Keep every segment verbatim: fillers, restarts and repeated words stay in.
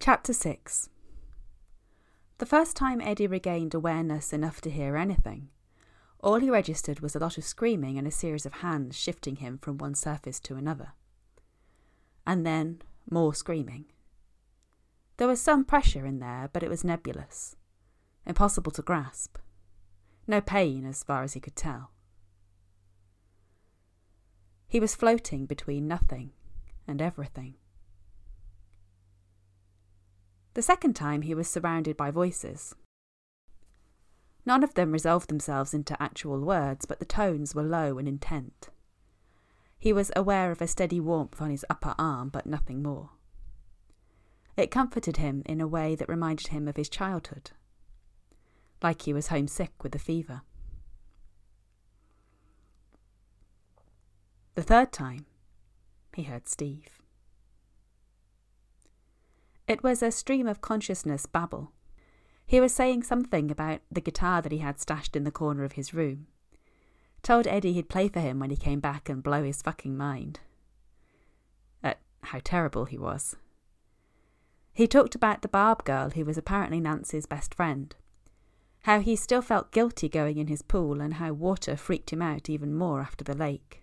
Chapter six. The first time Eddie regained awareness enough to hear anything, all he registered was a lot of screaming and a series of hands shifting him from one surface to another. And then more screaming. There was some pressure in there, but it was nebulous, impossible to grasp. No pain as far as he could tell. He was floating between nothing and everything. The second time he was surrounded by voices. None of them resolved themselves into actual words, but the tones were low and intent. He was aware of a steady warmth on his upper arm, but nothing more. It comforted him in a way that reminded him of his childhood, like he was homesick with a fever. The third time, he heard Steve. It was a stream of consciousness babble. He was saying something about the guitar that he had stashed in the corner of his room. Told Eddie he'd play for him when he came back and blow his fucking mind. At how terrible he was. He talked about the Barb girl who was apparently Nancy's best friend. How he still felt guilty going in his pool and how water freaked him out even more after the lake.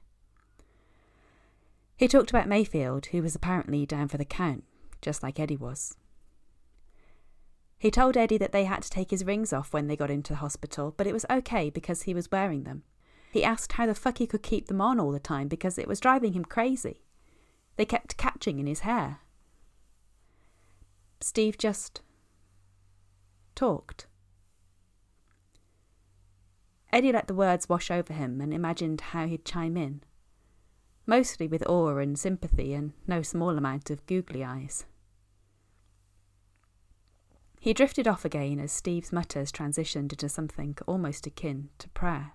He talked about Mayfield, who was apparently down for the count, just like Eddie was. He told Eddie that they had to take his rings off when they got into the hospital, but it was okay because he was wearing them. He asked how the fuck he could keep them on all the time because it was driving him crazy. They kept catching in his hair. Steve just talked. Eddie let the words wash over him and imagined how he'd chime in, mostly with awe and sympathy and no small amount of googly eyes. He drifted off again as Steve's mutters transitioned into something almost akin to prayer.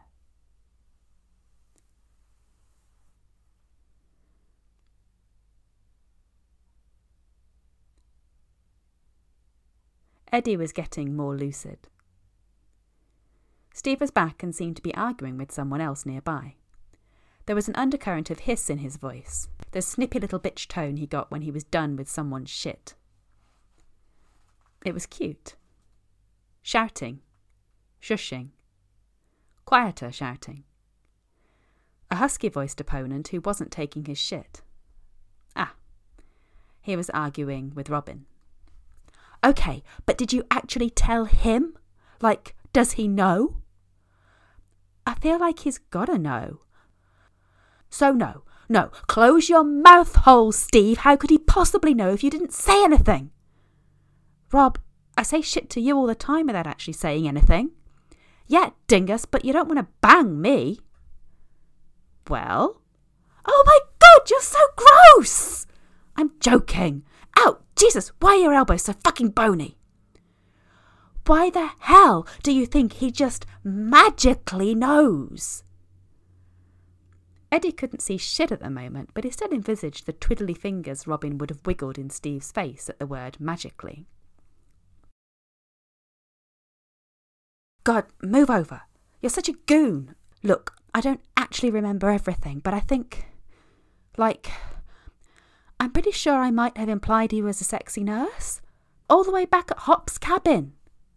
Eddie was getting more lucid. Steve was back and seemed to be arguing with someone else nearby. There was an undercurrent of hiss in his voice, the snippy little bitch tone he got when he was done with someone's shit. It was cute. Shouting. Shushing. Quieter shouting. A husky-voiced opponent who wasn't taking his shit. Ah. He was arguing with Robin. Okay, but did you actually tell him? Like, does he know? I feel like he's gotta know. So no, no, close your mouth hole, Steve. How could he possibly know if you didn't say anything? Rob, I say shit to you all the time without actually saying anything. Yeah, dingus, but you don't want to bang me. Well? Oh my God, you're so gross! I'm joking. Ow, Jesus, why are your elbows so fucking bony? Why the hell do you think he just magically knows? Eddie couldn't see shit at the moment, but he still envisaged the twiddly fingers Robin would have wiggled in Steve's face at the word magically. God, move over. You're such a goon. Look, I don't actually remember everything, but I think, like, I'm pretty sure I might have implied he was a sexy nurse. All the way back at Hop's cabin.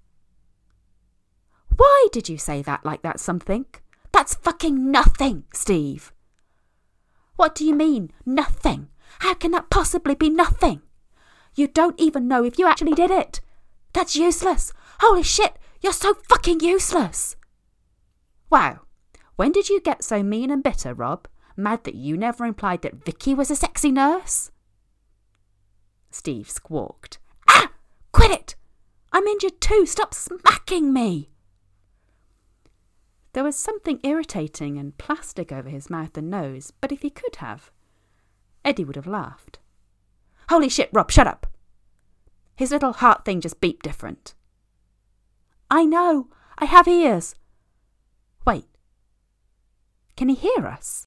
Why did you say that like that's something? That's fucking nothing, Steve. What do you mean, nothing? How can that possibly be nothing? You don't even know if you actually did it. That's useless. Holy shit, you're so fucking useless. Wow, when did you get so mean and bitter, Rob? Mad that you never implied that Vicky was a sexy nurse? Steve squawked. Ah! Quit it! I'm injured too. Stop smacking me. There was something irritating and plastic over his mouth and nose, but if he could have, Eddie would have laughed. Holy shit, Rob, shut up. His little heart thing just beeped different. I know. I have ears. Wait. Can he hear us?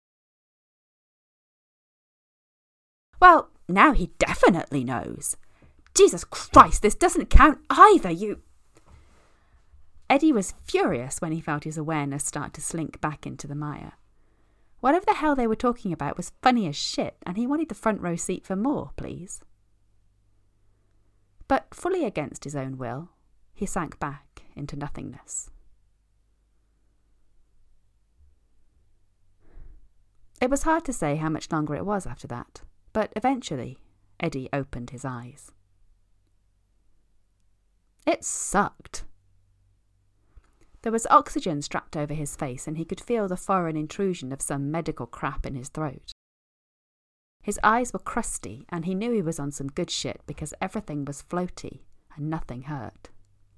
Well, now he definitely knows. Jesus Christ, this doesn't count either, you... Eddie was furious when he felt his awareness start to slink back into the mire. Whatever the hell they were talking about was funny as shit, and he wanted the front row seat for more, please. But fully against his own will, he sank back into nothingness. It was hard to say how much longer it was after that, but eventually Eddie opened his eyes. It sucked. There was oxygen strapped over his face and he could feel the foreign intrusion of some medical crap in his throat. His eyes were crusty and he knew he was on some good shit because everything was floaty and nothing hurt.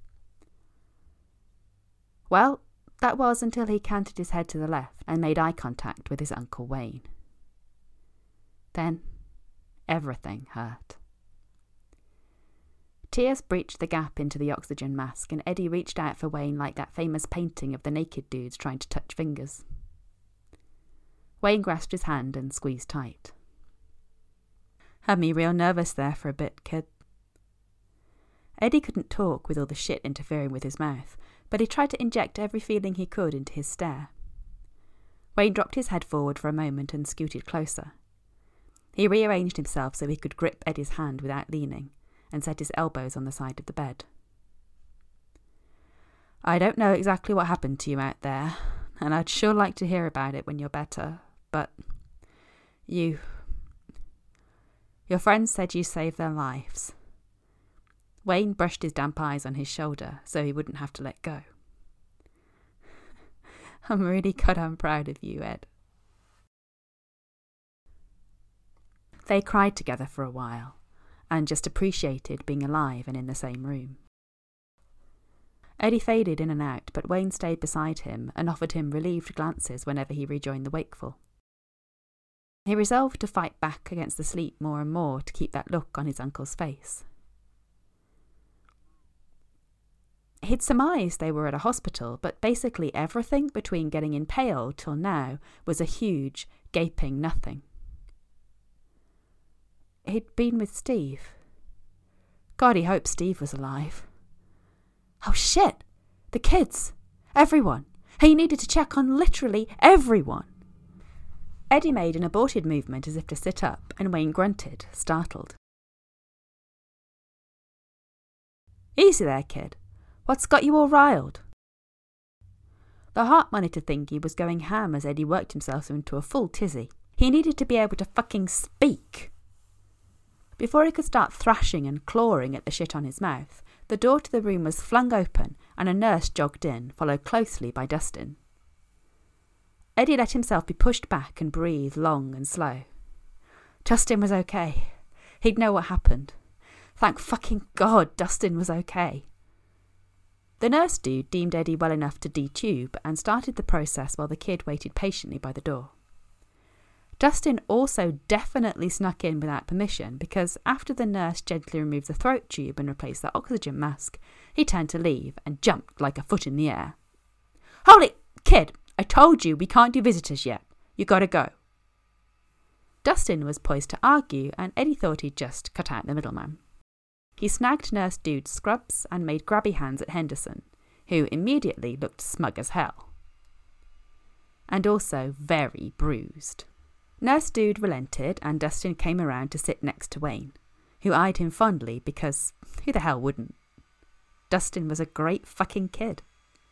Well, that was until he canted his head to the left and made eye contact with his Uncle Wayne. Then everything hurt. Tears breached the gap into the oxygen mask and Eddie reached out for Wayne like that famous painting of the naked dudes trying to touch fingers. Wayne grasped his hand and squeezed tight. Had me real nervous there for a bit, kid. Eddie couldn't talk with all the shit interfering with his mouth, but he tried to inject every feeling he could into his stare. Wayne dropped his head forward for a moment and scooted closer. He rearranged himself so he could grip Eddie's hand without leaning, and set his elbows on the side of the bed. I don't know exactly what happened to you out there, and I'd sure like to hear about it when you're better, but you... Your friends said you saved their lives. Wayne brushed his damp eyes on his shoulder so he wouldn't have to let go. I'm really goddamn proud of you, Ed. They cried together for a while, and just appreciated being alive and in the same room. Eddie faded in and out, but Wayne stayed beside him and offered him relieved glances whenever he rejoined the wakeful. He resolved to fight back against the sleep more and more to keep that look on his uncle's face. He'd surmised they were at a hospital, but basically everything between getting impaled till now was a huge, gaping nothing. He'd been with Steve. God, he hoped Steve was alive. Oh shit! The kids! Everyone! He needed to check on literally everyone! Eddie made an aborted movement as if to sit up, and Wayne grunted, startled. Easy there, kid. What's got you all riled? The heart monitor thingy was going ham as Eddie worked himself into a full tizzy. He needed to be able to fucking speak. Before he could start thrashing and clawing at the shit on his mouth, the door to the room was flung open and a nurse jogged in, followed closely by Dustin. Eddie let himself be pushed back and breathe long and slow. Dustin was okay. He'd know what happened. Thank fucking God Dustin was okay. The nurse dude deemed Eddie well enough to detube and started the process while the kid waited patiently by the door. Dustin also definitely snuck in without permission because after the nurse gently removed the throat tube and replaced the oxygen mask, he turned to leave and jumped like a foot in the air. Holy kid, I told you we can't do visitors yet. You gotta go. Dustin was poised to argue and Eddie thought he'd just cut out the middleman. He snagged Nurse Dude's scrubs and made grabby hands at Henderson, who immediately looked smug as hell. And also very bruised. Nurse Dude relented and Dustin came around to sit next to Wayne, who eyed him fondly because who the hell wouldn't? Dustin was a great fucking kid.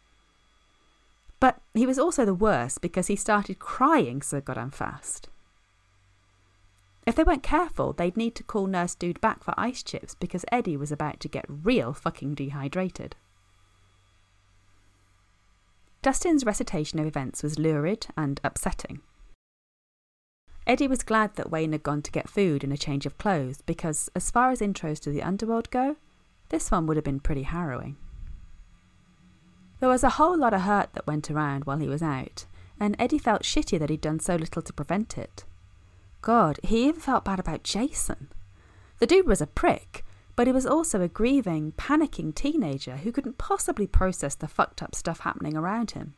But he was also the worst because he started crying so goddamn fast. If they weren't careful, they'd need to call Nurse Dude back for ice chips because Eddie was about to get real fucking dehydrated. Dustin's recitation of events was lurid and upsetting. Eddie was glad that Wayne had gone to get food and a change of clothes because, as far as intros to the underworld go, this one would have been pretty harrowing. There was a whole lot of hurt that went around while he was out, and Eddie felt shitty that he'd done so little to prevent it. God, he even felt bad about Jason. The dude was a prick, but he was also a grieving, panicking teenager who couldn't possibly process the fucked up stuff happening around him.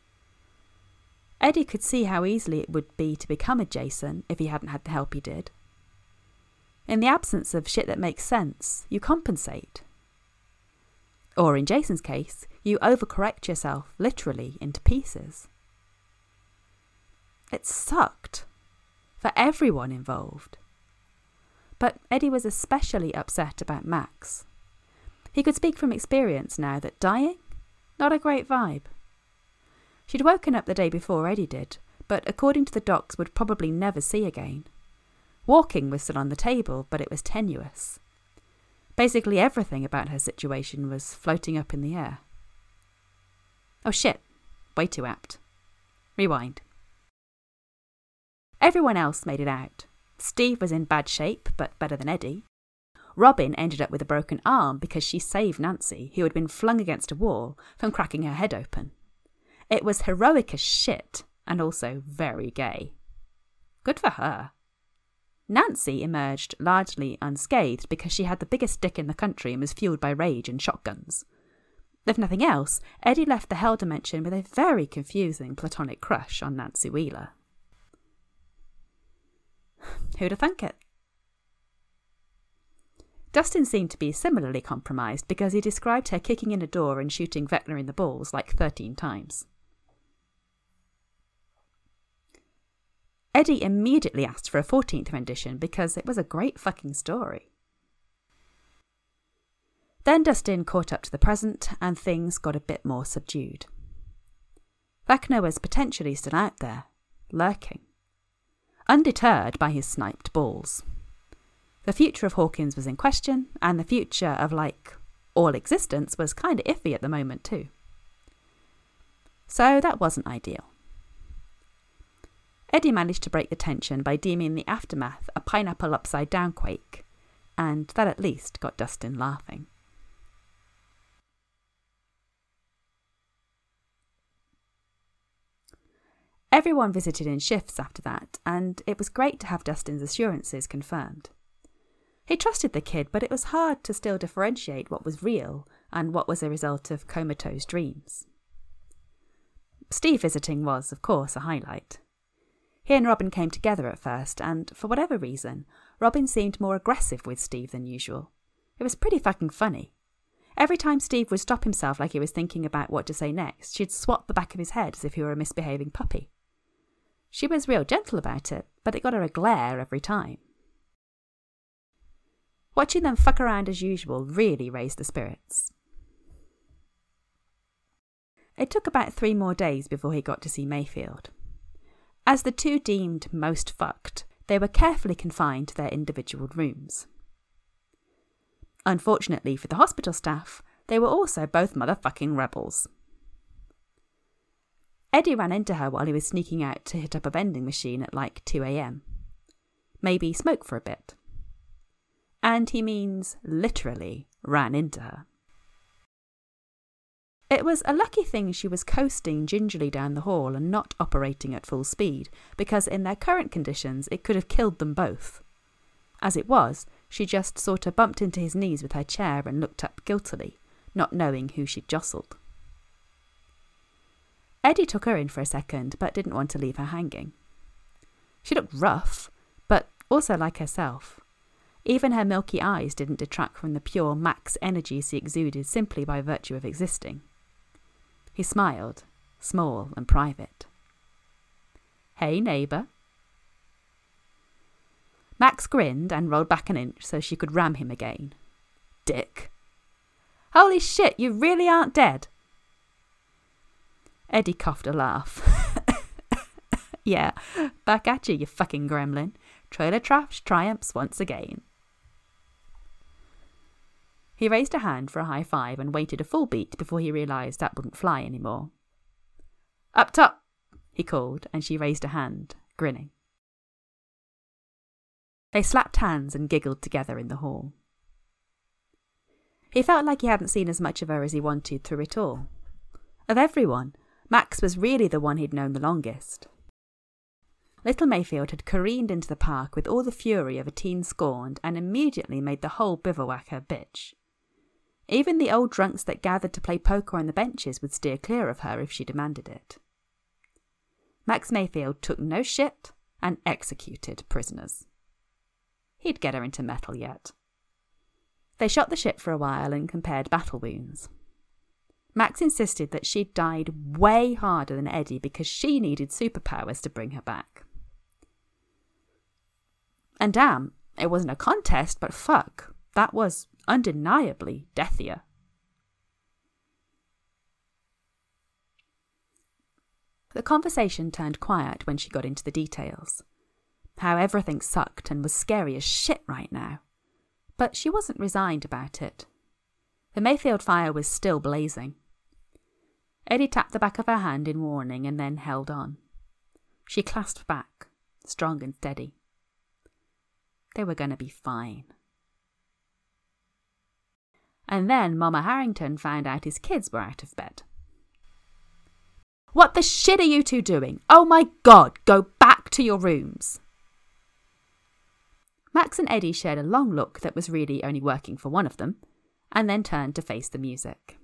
Eddie could see how easily it would be to become a Jason if he hadn't had the help he did. In the absence of shit that makes sense, you compensate. Or in Jason's case, you overcorrect yourself, literally, into pieces. It sucked. For everyone involved. But Eddie was especially upset about Max. He could speak from experience now that dying? Not a great vibe. She'd woken up the day before Eddie did, but according to the docs would probably never see again. Walking was still on the table, but it was tenuous. Basically everything about her situation was floating up in the air. Oh shit, way too apt. Rewind. Everyone else made it out. Steve was in bad shape, but better than Eddie. Robin ended up with a broken arm because she saved Nancy, who had been flung against a wall, from cracking her head open. It was heroic as shit, and also very gay. Good for her. Nancy emerged largely unscathed because she had the biggest dick in the country and was fueled by rage and shotguns. If nothing else, Eddie left the Hell Dimension with a very confusing platonic crush on Nancy Wheeler. Who'd have thunk it? Dustin seemed to be similarly compromised because he described her kicking in a door and shooting Vecna in the balls like thirteen times. Eddie immediately asked for a fourteenth rendition because it was a great fucking story. Then Dustin caught up to the present and things got a bit more subdued. Vecna was potentially still out there, lurking, undeterred by his sniped balls. The future of Hawkins was in question, and the future of, like, all existence was kind of iffy at the moment too. So that wasn't ideal. Eddie managed to break the tension by deeming the aftermath a pineapple upside down quake, and that at least got Dustin laughing. Everyone visited in shifts after that, and it was great to have Dustin's assurances confirmed. He trusted the kid, but it was hard to still differentiate what was real and what was a result of comatose dreams. Steve visiting was, of course, a highlight. He and Robin came together at first, and for whatever reason, Robin seemed more aggressive with Steve than usual. It was pretty fucking funny. Every time Steve would stop himself like he was thinking about what to say next, she'd swat the back of his head as if he were a misbehaving puppy. She was real gentle about it, but it got her a glare every time. Watching them fuck around as usual really raised the spirits. It took about three more days before he got to see Mayfield. As the two deemed most fucked, they were carefully confined to their individual rooms. Unfortunately for the hospital staff, they were also both motherfucking rebels. Eddie ran into her while he was sneaking out to hit up a vending machine at like two a.m. Maybe smoke for a bit. And he means literally ran into her. It was a lucky thing she was coasting gingerly down the hall and not operating at full speed, because in their current conditions it could have killed them both. As it was, she just sort of bumped into his knees with her chair and looked up guiltily, not knowing who she'd jostled. Eddie took her in for a second, but didn't want to leave her hanging. She looked rough, but also like herself. Even her milky eyes didn't detract from the pure max energy she exuded simply by virtue of existing. He smiled, small and private. "Hey, neighbour." Max grinned and rolled back an inch so she could ram him again. Dick. "Holy shit, you really aren't dead." Eddie coughed a laugh. "Yeah, back at you, you fucking gremlin. Trailer Trash triumphs once again." He raised a hand for a high five and waited a full beat before he realised that wouldn't fly anymore. "Up top," he called, and she raised a hand, grinning. They slapped hands and giggled together in the hall. He felt like he hadn't seen as much of her as he wanted through it all. Of everyone, Max was really the one he'd known the longest. Little Mayfield had careened into the park with all the fury of a teen scorned and immediately made the whole bivouac her bitch. Even the old drunks that gathered to play poker on the benches would steer clear of her if she demanded it. Max Mayfield took no shit and executed prisoners. He'd get her into metal yet. They shot the shit for a while and compared battle wounds. Max insisted that she'd died way harder than Eddie because she needed superpowers to bring her back. And damn, it wasn't a contest, but fuck, that was undeniably deathier. The conversation turned quiet when she got into the details. How everything sucked and was scary as shit right now. But she wasn't resigned about it. The Mayfield fire was still blazing. Eddie tapped the back of her hand in warning and then held on. She clasped back, strong and steady. They were going to be fine. And then Mama Harrington found out his kids were out of bed. What the shit are you two doing? Oh my God, go back to your rooms. Max and Eddie shared a long look that was really only working for one of them, and then turned to face the music.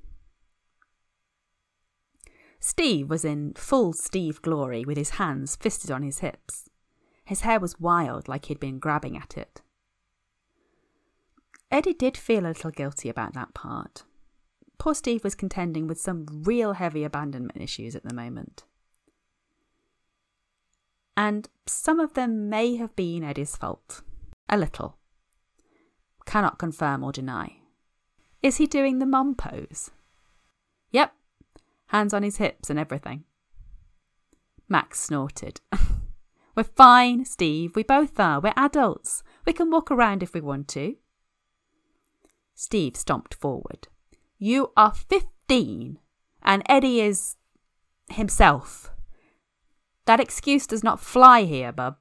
Steve was in full Steve glory with his hands fisted on his hips. His hair was wild, like he'd been grabbing at it. Eddie did feel a little guilty about that part. Poor Steve was contending with some real heavy abandonment issues at the moment. And some of them may have been Eddie's fault. A little. Cannot confirm or deny. Is he doing the mom pose? Yep. Hands on his hips and everything. Max snorted. We're fine, Steve. We both are. We're adults. We can walk around if we want to. Steve stomped forward. You are fifteen, and Eddie is himself. That excuse does not fly here, bub.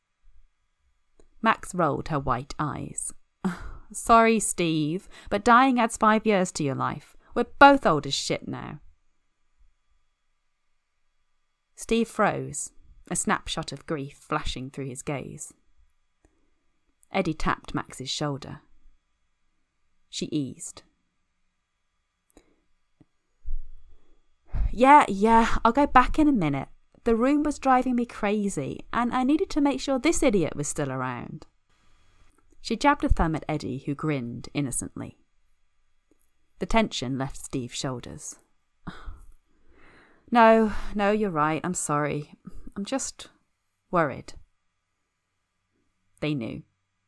Max rolled her white eyes. Sorry, Steve, but dying adds five years to your life. We're both old as shit now. Steve froze, a snapshot of grief flashing through his gaze. Eddie tapped Max's shoulder. She eased. Yeah, yeah, I'll go back in a minute. The room was driving me crazy, and I needed to make sure this idiot was still around. She jabbed a thumb at Eddie, who grinned innocently. The tension left Steve's shoulders. No, no, you're right. I'm sorry. I'm just worried. They knew.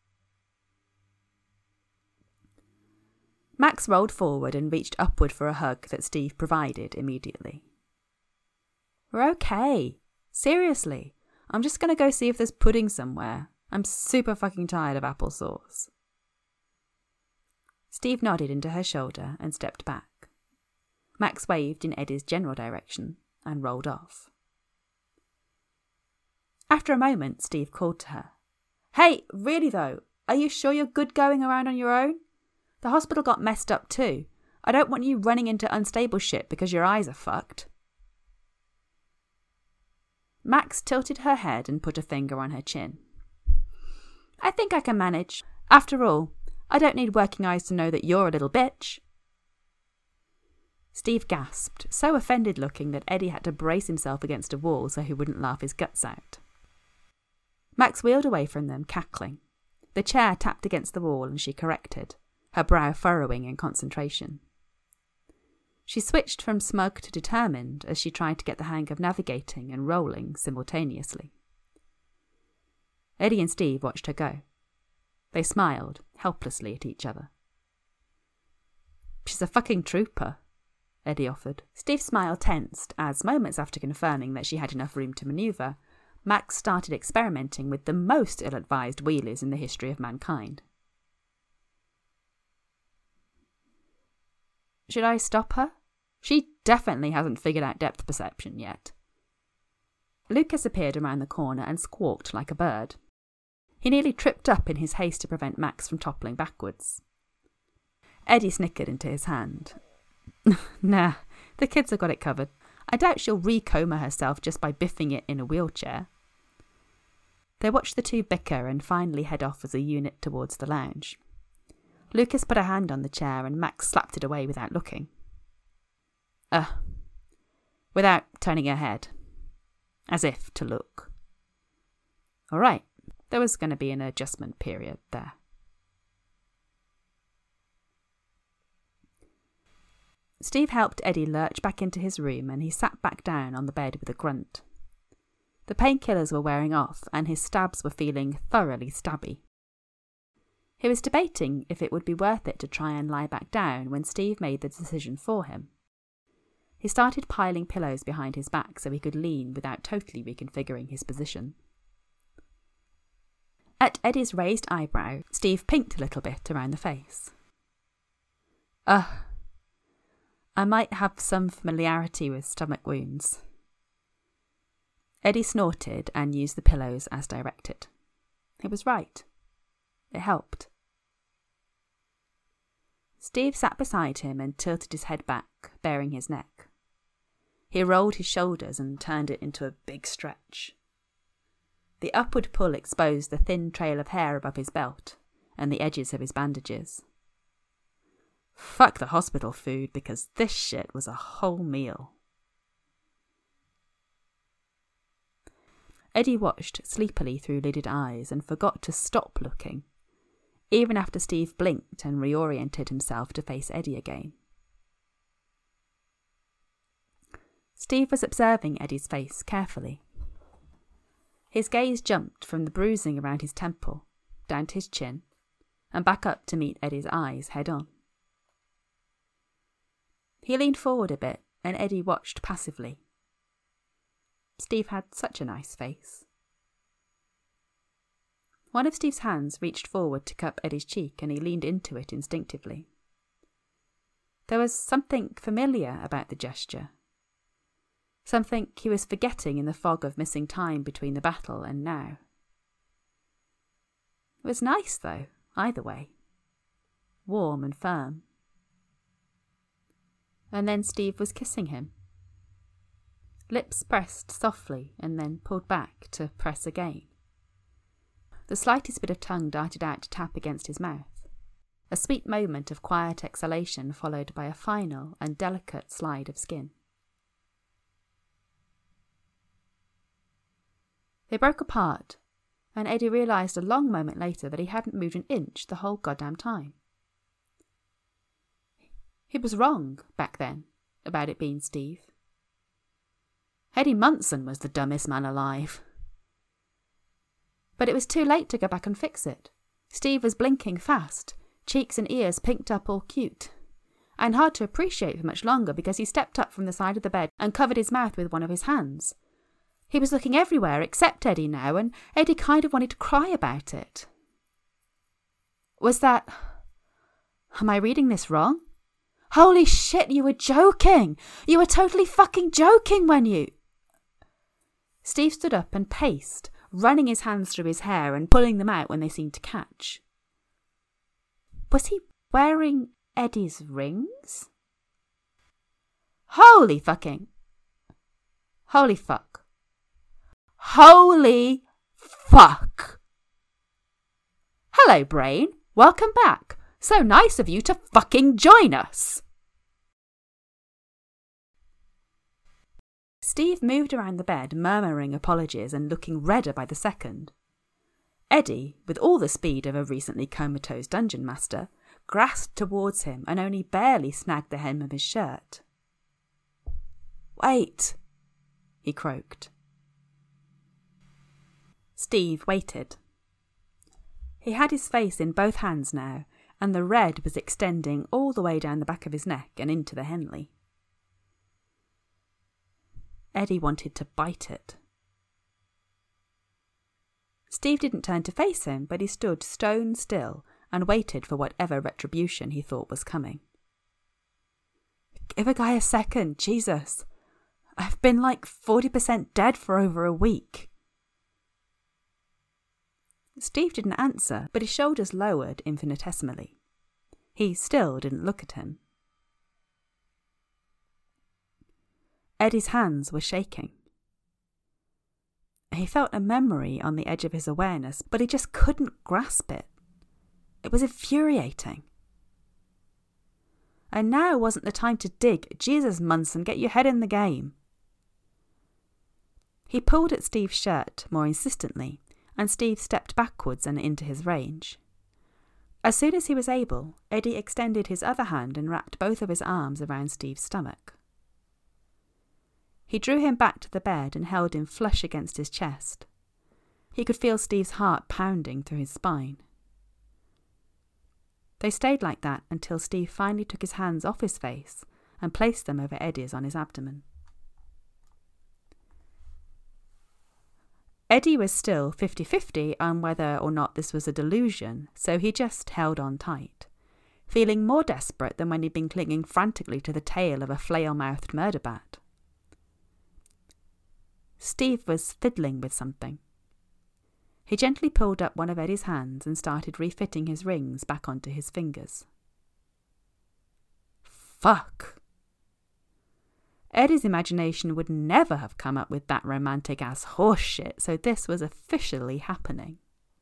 Max rolled forward and reached upward for a hug that Steve provided immediately. We're okay. Seriously. I'm just going to go see if there's pudding somewhere. I'm super fucking tired of applesauce. Steve nodded into her shoulder and stepped back. Max waved in Eddie's general direction and rolled off. After a moment, Steve called to her. Hey, really though, are you sure you're good going around on your own? The hospital got messed up too. I don't want you running into unstable shit because your eyes are fucked. Max tilted her head and put a finger on her chin. I think I can manage. After all, I don't need working eyes to know that you're a little bitch. Steve gasped, so offended looking that Eddie had to brace himself against a wall so he wouldn't laugh his guts out. Max wheeled away from them, cackling. The chair tapped against the wall and she corrected, her brow furrowing in concentration. She switched from smug to determined as she tried to get the hang of navigating and rolling simultaneously. Eddie and Steve watched her go. They smiled helplessly at each other. She's a fucking trooper, Eddie offered. Steve's smile tensed as, moments after confirming that she had enough room to manoeuvre, Max started experimenting with the most ill-advised wheelies in the history of mankind. Should I stop her? She definitely hasn't figured out depth perception yet. Lucas appeared around the corner and squawked like a bird. He nearly tripped up in his haste to prevent Max from toppling backwards. Eddie snickered into his hand. Nah, the kids have got it covered. I doubt she'll re-coma herself just by biffing it in a wheelchair. They watched the two bicker and finally head off as a unit towards the lounge. Lucas put a hand on the chair and Max slapped it away without looking. Uh, without turning her head. As if to look. All right, there was going to be an adjustment period there. Steve helped Eddie lurch back into his room and he sat back down on the bed with a grunt. The painkillers were wearing off and his stabs were feeling thoroughly stabby. He was debating if it would be worth it to try and lie back down when Steve made the decision for him. He started piling pillows behind his back so he could lean without totally reconfiguring his position. At Eddie's raised eyebrow, Steve pinked a little bit around the face. Ugh. I might have some familiarity with stomach wounds. Eddie snorted and used the pillows as directed. He was right. It helped. Steve sat beside him and tilted his head back, baring his neck. He rolled his shoulders and turned it into a big stretch. The upward pull exposed the thin trail of hair above his belt and the edges of his bandages. Fuck the hospital food, because this shit was a whole meal. Eddie watched sleepily through lidded eyes and forgot to stop looking, even after Steve blinked and reoriented himself to face Eddie again. Steve was observing Eddie's face carefully. His gaze jumped from the bruising around his temple, down to his chin, and back up to meet Eddie's eyes head-on. He leaned forward a bit, and Eddie watched passively. Steve had such a nice face. One of Steve's hands reached forward to cup Eddie's cheek, and he leaned into it instinctively. There was something familiar about the gesture. Something he was forgetting in the fog of missing time between the battle and now. It was nice, though, either way. Warm and firm. And then Steve was kissing him. Lips pressed softly and then pulled back to press again. The slightest bit of tongue darted out to tap against his mouth. A sweet moment of quiet exhalation followed by a final and delicate slide of skin. They broke apart, and Eddie realised a long moment later that he hadn't moved an inch the whole goddamn time. He was wrong, back then, about it being Steve. Eddie Munson was the dumbest man alive. But it was too late to go back and fix it. Steve was blinking fast, cheeks and ears pinked up all cute, and hard to appreciate for much longer because he stepped up from the side of the bed and covered his mouth with one of his hands. He was looking everywhere except Eddie now, and Eddie kind of wanted to cry about it. Was that... Am I reading this wrong? Holy shit, you were joking! You were totally fucking joking when you... Steve stood up and paced, running his hands through his hair and pulling them out when they seemed to catch. Was he wearing Eddie's rings? Holy fucking... Holy fuck. Holy fuck. Hello, Brain. Welcome back. So nice of you to fucking join us. Steve moved around the bed, murmuring apologies and looking redder by the second. Eddie, with all the speed of a recently comatose dungeon master, grasped towards him and only barely snagged the hem of his shirt. Wait, he croaked. Steve waited. He had his face in both hands now, and the red was extending all the way down the back of his neck and into the Henley. Eddie wanted to bite it. Steve didn't turn to face him, but he stood stone still and waited for whatever retribution he thought was coming. Give a guy a second, Jesus. I've been like forty percent dead for over a week. Steve didn't answer, but his shoulders lowered infinitesimally. He still didn't look at him. Eddie's hands were shaking. He felt a memory on the edge of his awareness, but he just couldn't grasp it. It was infuriating. And now wasn't the time to dig. Jesus, Munson, get your head in the game. He pulled at Steve's shirt more insistently, and Steve stepped backwards and into his range. As soon as he was able, Eddie extended his other hand and wrapped both of his arms around Steve's stomach. He drew him back to the bed and held him flush against his chest. He could feel Steve's heart pounding through his spine. They stayed like that until Steve finally took his hands off his face and placed them over Eddie's on his abdomen. Eddie was still fifty-fifty on whether or not this was a delusion, so he just held on tight, feeling more desperate than when he'd been clinging frantically to the tail of a flail-mouthed murder bat. Steve was fiddling with something. He gently pulled up one of Eddie's hands and started refitting his rings back onto his fingers. Fuck! Eddie's imagination would never have come up with that romantic-ass horse shit, so this was officially happening.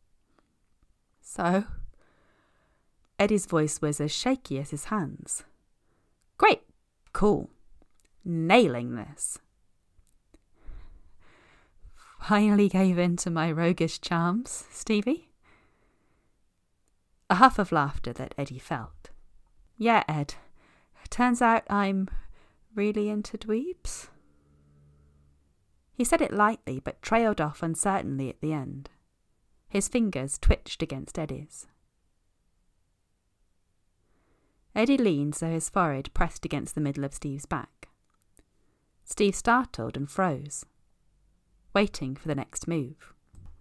So? Eddie's voice was as shaky as his hands. Great. Cool. Nailing this. Finally gave in to my roguish charms, Stevie? A huff of laughter that Eddie felt. Yeah, Ed. Turns out I'm really into dweebs. He said it lightly, but trailed off uncertainly at the end. His fingers twitched against Eddie's. Eddie leaned so his forehead pressed against the middle of Steve's back. Steve startled and froze, waiting for the next move.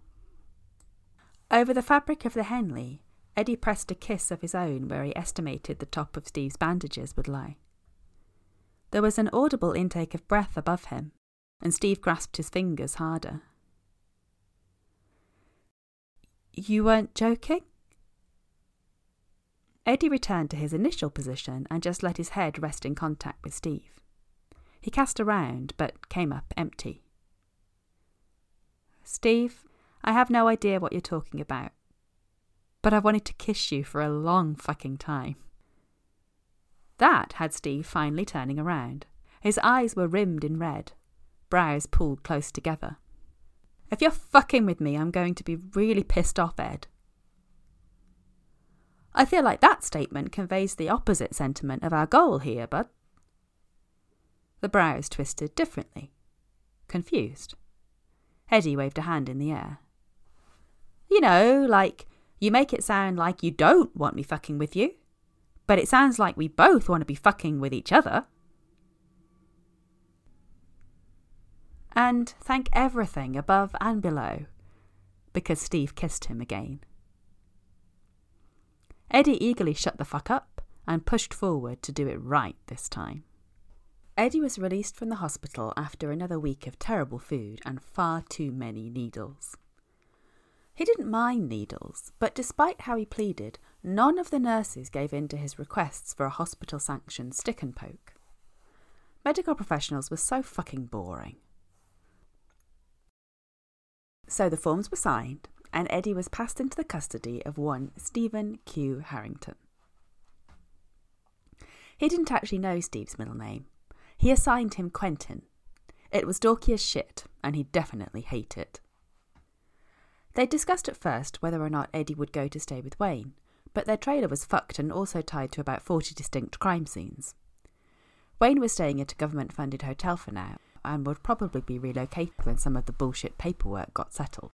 Over the fabric of the Henley, Eddie pressed a kiss of his own where he estimated the top of Steve's bandages would lie. There was an audible intake of breath above him, and Steve grasped his fingers harder. You weren't joking? Eddie returned to his initial position and just let his head rest in contact with Steve. He cast around, but came up empty. Steve, I have no idea what you're talking about, but I've wanted to kiss you for a long fucking time. That had Steve finally turning around. His eyes were rimmed in red, brows pulled close together. If you're fucking with me, I'm going to be really pissed off, Ed. I feel like that statement conveys the opposite sentiment of our goal here, bud. The brows twisted differently, confused. Eddie waved a hand in the air. You know, like, you make it sound like you don't want me fucking with you, but it sounds like we both want to be fucking with each other. And thank everything above and below, because Steve kissed him again. Eddie eagerly shut the fuck up and pushed forward to do it right this time. Eddie was released from the hospital after another week of terrible food and far too many needles. He didn't mind needles, but despite how he pleaded, none of the nurses gave in to his requests for a hospital-sanctioned stick and poke. Medical professionals were so fucking boring. So the forms were signed, and Eddie was passed into the custody of one Stephen Q. Harrington. He didn't actually know Steve's middle name. He assigned him Quentin. It was dorky as shit, and he'd definitely hate it. They discussed at first whether or not Eddie would go to stay with Wayne, but their trailer was fucked and also tied to about forty distinct crime scenes. Wayne was staying at a government-funded hotel for now, and would probably be relocated when some of the bullshit paperwork got settled.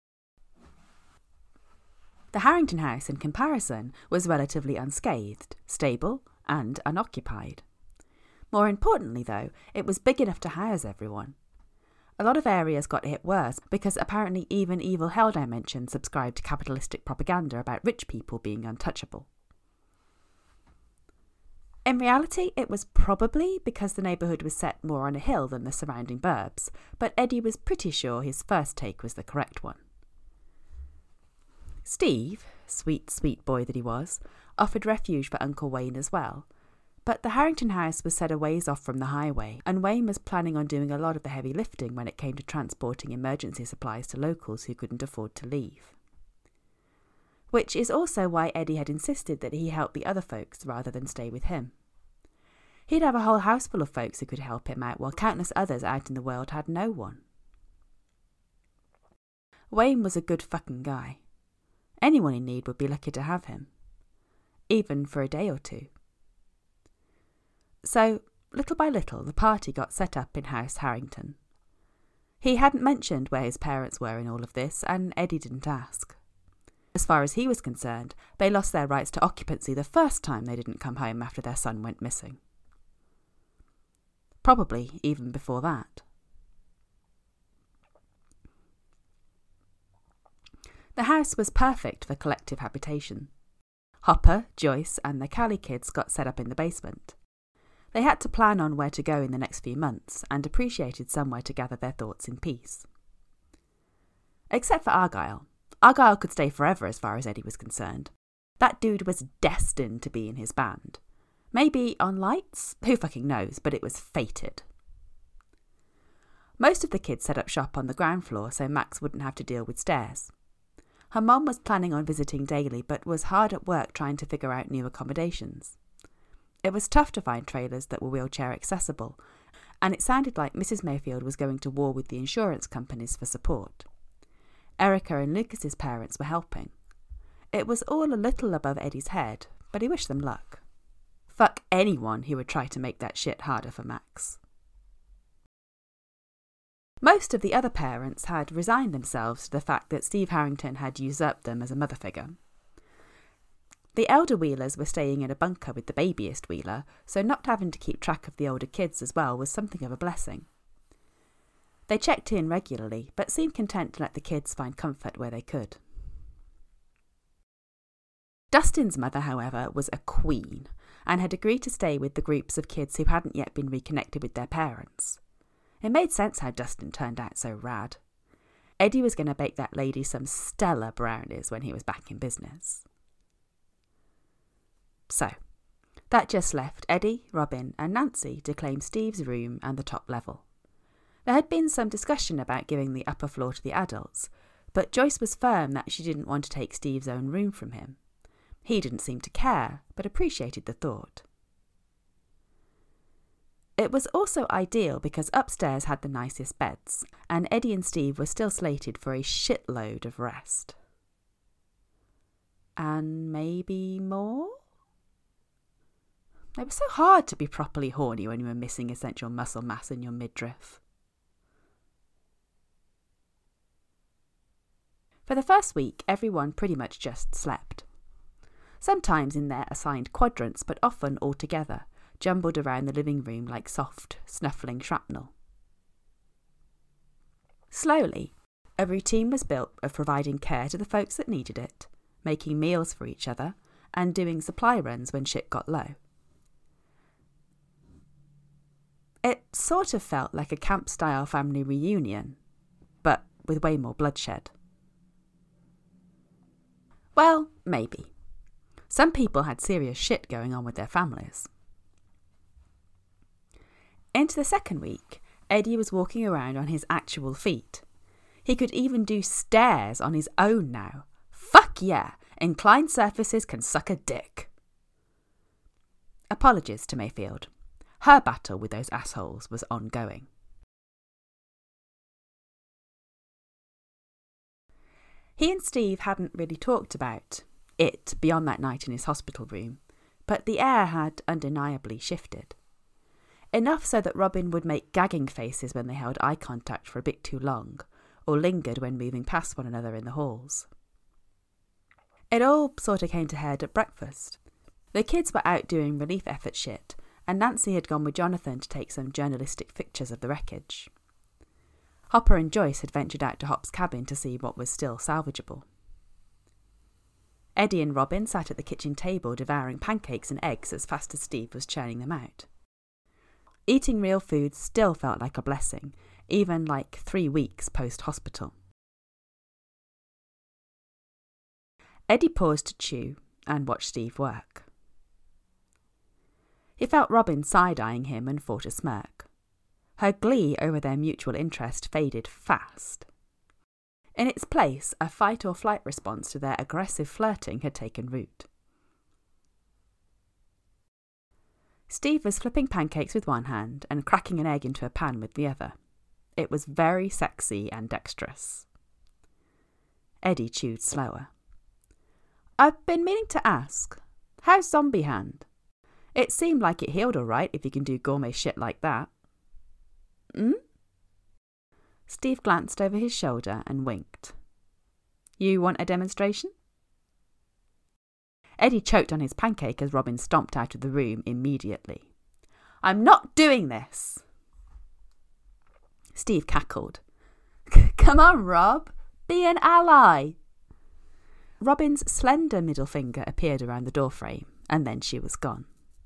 The Harrington house, in comparison, was relatively unscathed, stable, and unoccupied. More importantly, though, it was big enough to house everyone. A lot of areas got hit worse because apparently even Evil Hell Dimension subscribed to capitalistic propaganda about rich people being untouchable. In reality, it was probably because the neighbourhood was set more on a hill than the surrounding burbs, but Eddie was pretty sure his first take was the correct one. Steve, sweet, sweet boy that he was, offered refuge for Uncle Wayne as well. But the Harrington house was set a ways off from the highway, and Wayne was planning on doing a lot of the heavy lifting when it came to transporting emergency supplies to locals who couldn't afford to leave. Which is also why Eddie had insisted that he help the other folks rather than stay with him. He'd have a whole house full of folks who could help him out, while countless others out in the world had no one. Wayne was a good fucking guy. Anyone in need would be lucky to have him, even for a day or two. So, little by little, the party got set up in House Harrington. He hadn't mentioned where his parents were in all of this, and Eddie didn't ask. As far as he was concerned, they lost their rights to occupancy the first time they didn't come home after their son went missing. probably even before that. The house was perfect for collective habitation. Hopper, Joyce and the Callie kids got set up in the basement. They had to plan on where to go in the next few months and appreciated somewhere to gather their thoughts in peace. Except for Argyle. Argyle could stay forever as far as Eddie was concerned. That dude was destined to be in his band. Maybe on lights? Who fucking knows, but it was fated. Most of the kids set up shop on the ground floor so Max wouldn't have to deal with stairs. Her mum was planning on visiting daily but was hard at work trying to figure out new accommodations. It was tough to find trailers that were wheelchair accessible, and it sounded like Missus Mayfield was going to war with the insurance companies for support. Erica and Lucas's parents were helping. It was all a little above Eddie's head, but he wished them luck. Fuck anyone who would try to make that shit harder for Max. Most of the other parents had resigned themselves to the fact that Steve Harrington had usurped them as a mother figure. The elder Wheelers were staying in a bunker with the babyest Wheeler, so not having to keep track of the older kids as well was something of a blessing. They checked in regularly, but seemed content to let the kids find comfort where they could. Dustin's mother, however, was a queen, and had agreed to stay with the groups of kids who hadn't yet been reconnected with their parents. It made sense how Dustin turned out so rad. Eddie was going to bake that lady some stellar brownies when he was back in business. So, that just left Eddie, Robin and Nancy to claim Steve's room and the top level. There had been some discussion about giving the upper floor to the adults, but Joyce was firm that she didn't want to take Steve's own room from him. He didn't seem to care, but appreciated the thought. It was also ideal because upstairs had the nicest beds, and Eddie and Steve were still slated for a shitload of rest. And maybe more? It was so hard to be properly horny when you were missing essential muscle mass in your midriff. For the first week, everyone pretty much just slept. Sometimes in their assigned quadrants, but often all together, jumbled around the living room like soft, snuffling shrapnel. Slowly, a routine was built of providing care to the folks that needed it, making meals for each other, and doing supply runs when shit got low. It sort of felt like a camp-style family reunion, but with way more bloodshed. Well, maybe. Some people had serious shit going on with their families. Into the second week, Eddie was walking around on his actual feet. He could even do stairs on his own now. Fuck yeah! Inclined surfaces can suck a dick. Apologies to Mayfield. Her battle with those assholes was ongoing. He and Steve hadn't really talked about it beyond that night in his hospital room, but the air had undeniably shifted. Enough so that Robin would make gagging faces when they held eye contact for a bit too long, or lingered when moving past one another in the halls. It all sort of came to head at breakfast. The kids were out doing relief effort shit, and Nancy had gone with Jonathan to take some journalistic pictures of the wreckage. Hopper and Joyce had ventured out to Hop's cabin to see what was still salvageable. Eddie and Robin sat at the kitchen table devouring pancakes and eggs as fast as Steve was churning them out. Eating real food still felt like a blessing, even like three weeks post-hospital. Eddie paused to chew and watch Steve work. He felt Robin side-eyeing him and fought a smirk. Her glee over their mutual interest faded fast. In its place, a fight-or-flight response to their aggressive flirting had taken root. Steve was flipping pancakes with one hand and cracking an egg into a pan with the other. It was very sexy and dexterous. Eddie chewed slower. I've been meaning to ask, how's Zombie Hand? It seemed like it healed all right if you can do gourmet shit like that. Hmm? Steve glanced over his shoulder and winked. You want a demonstration? Eddie choked on his pancake as Robin stomped out of the room immediately. I'm not doing this! Steve cackled. Come on, Rob. Be an ally. Robin's slender middle finger appeared around the doorframe, and then she was gone.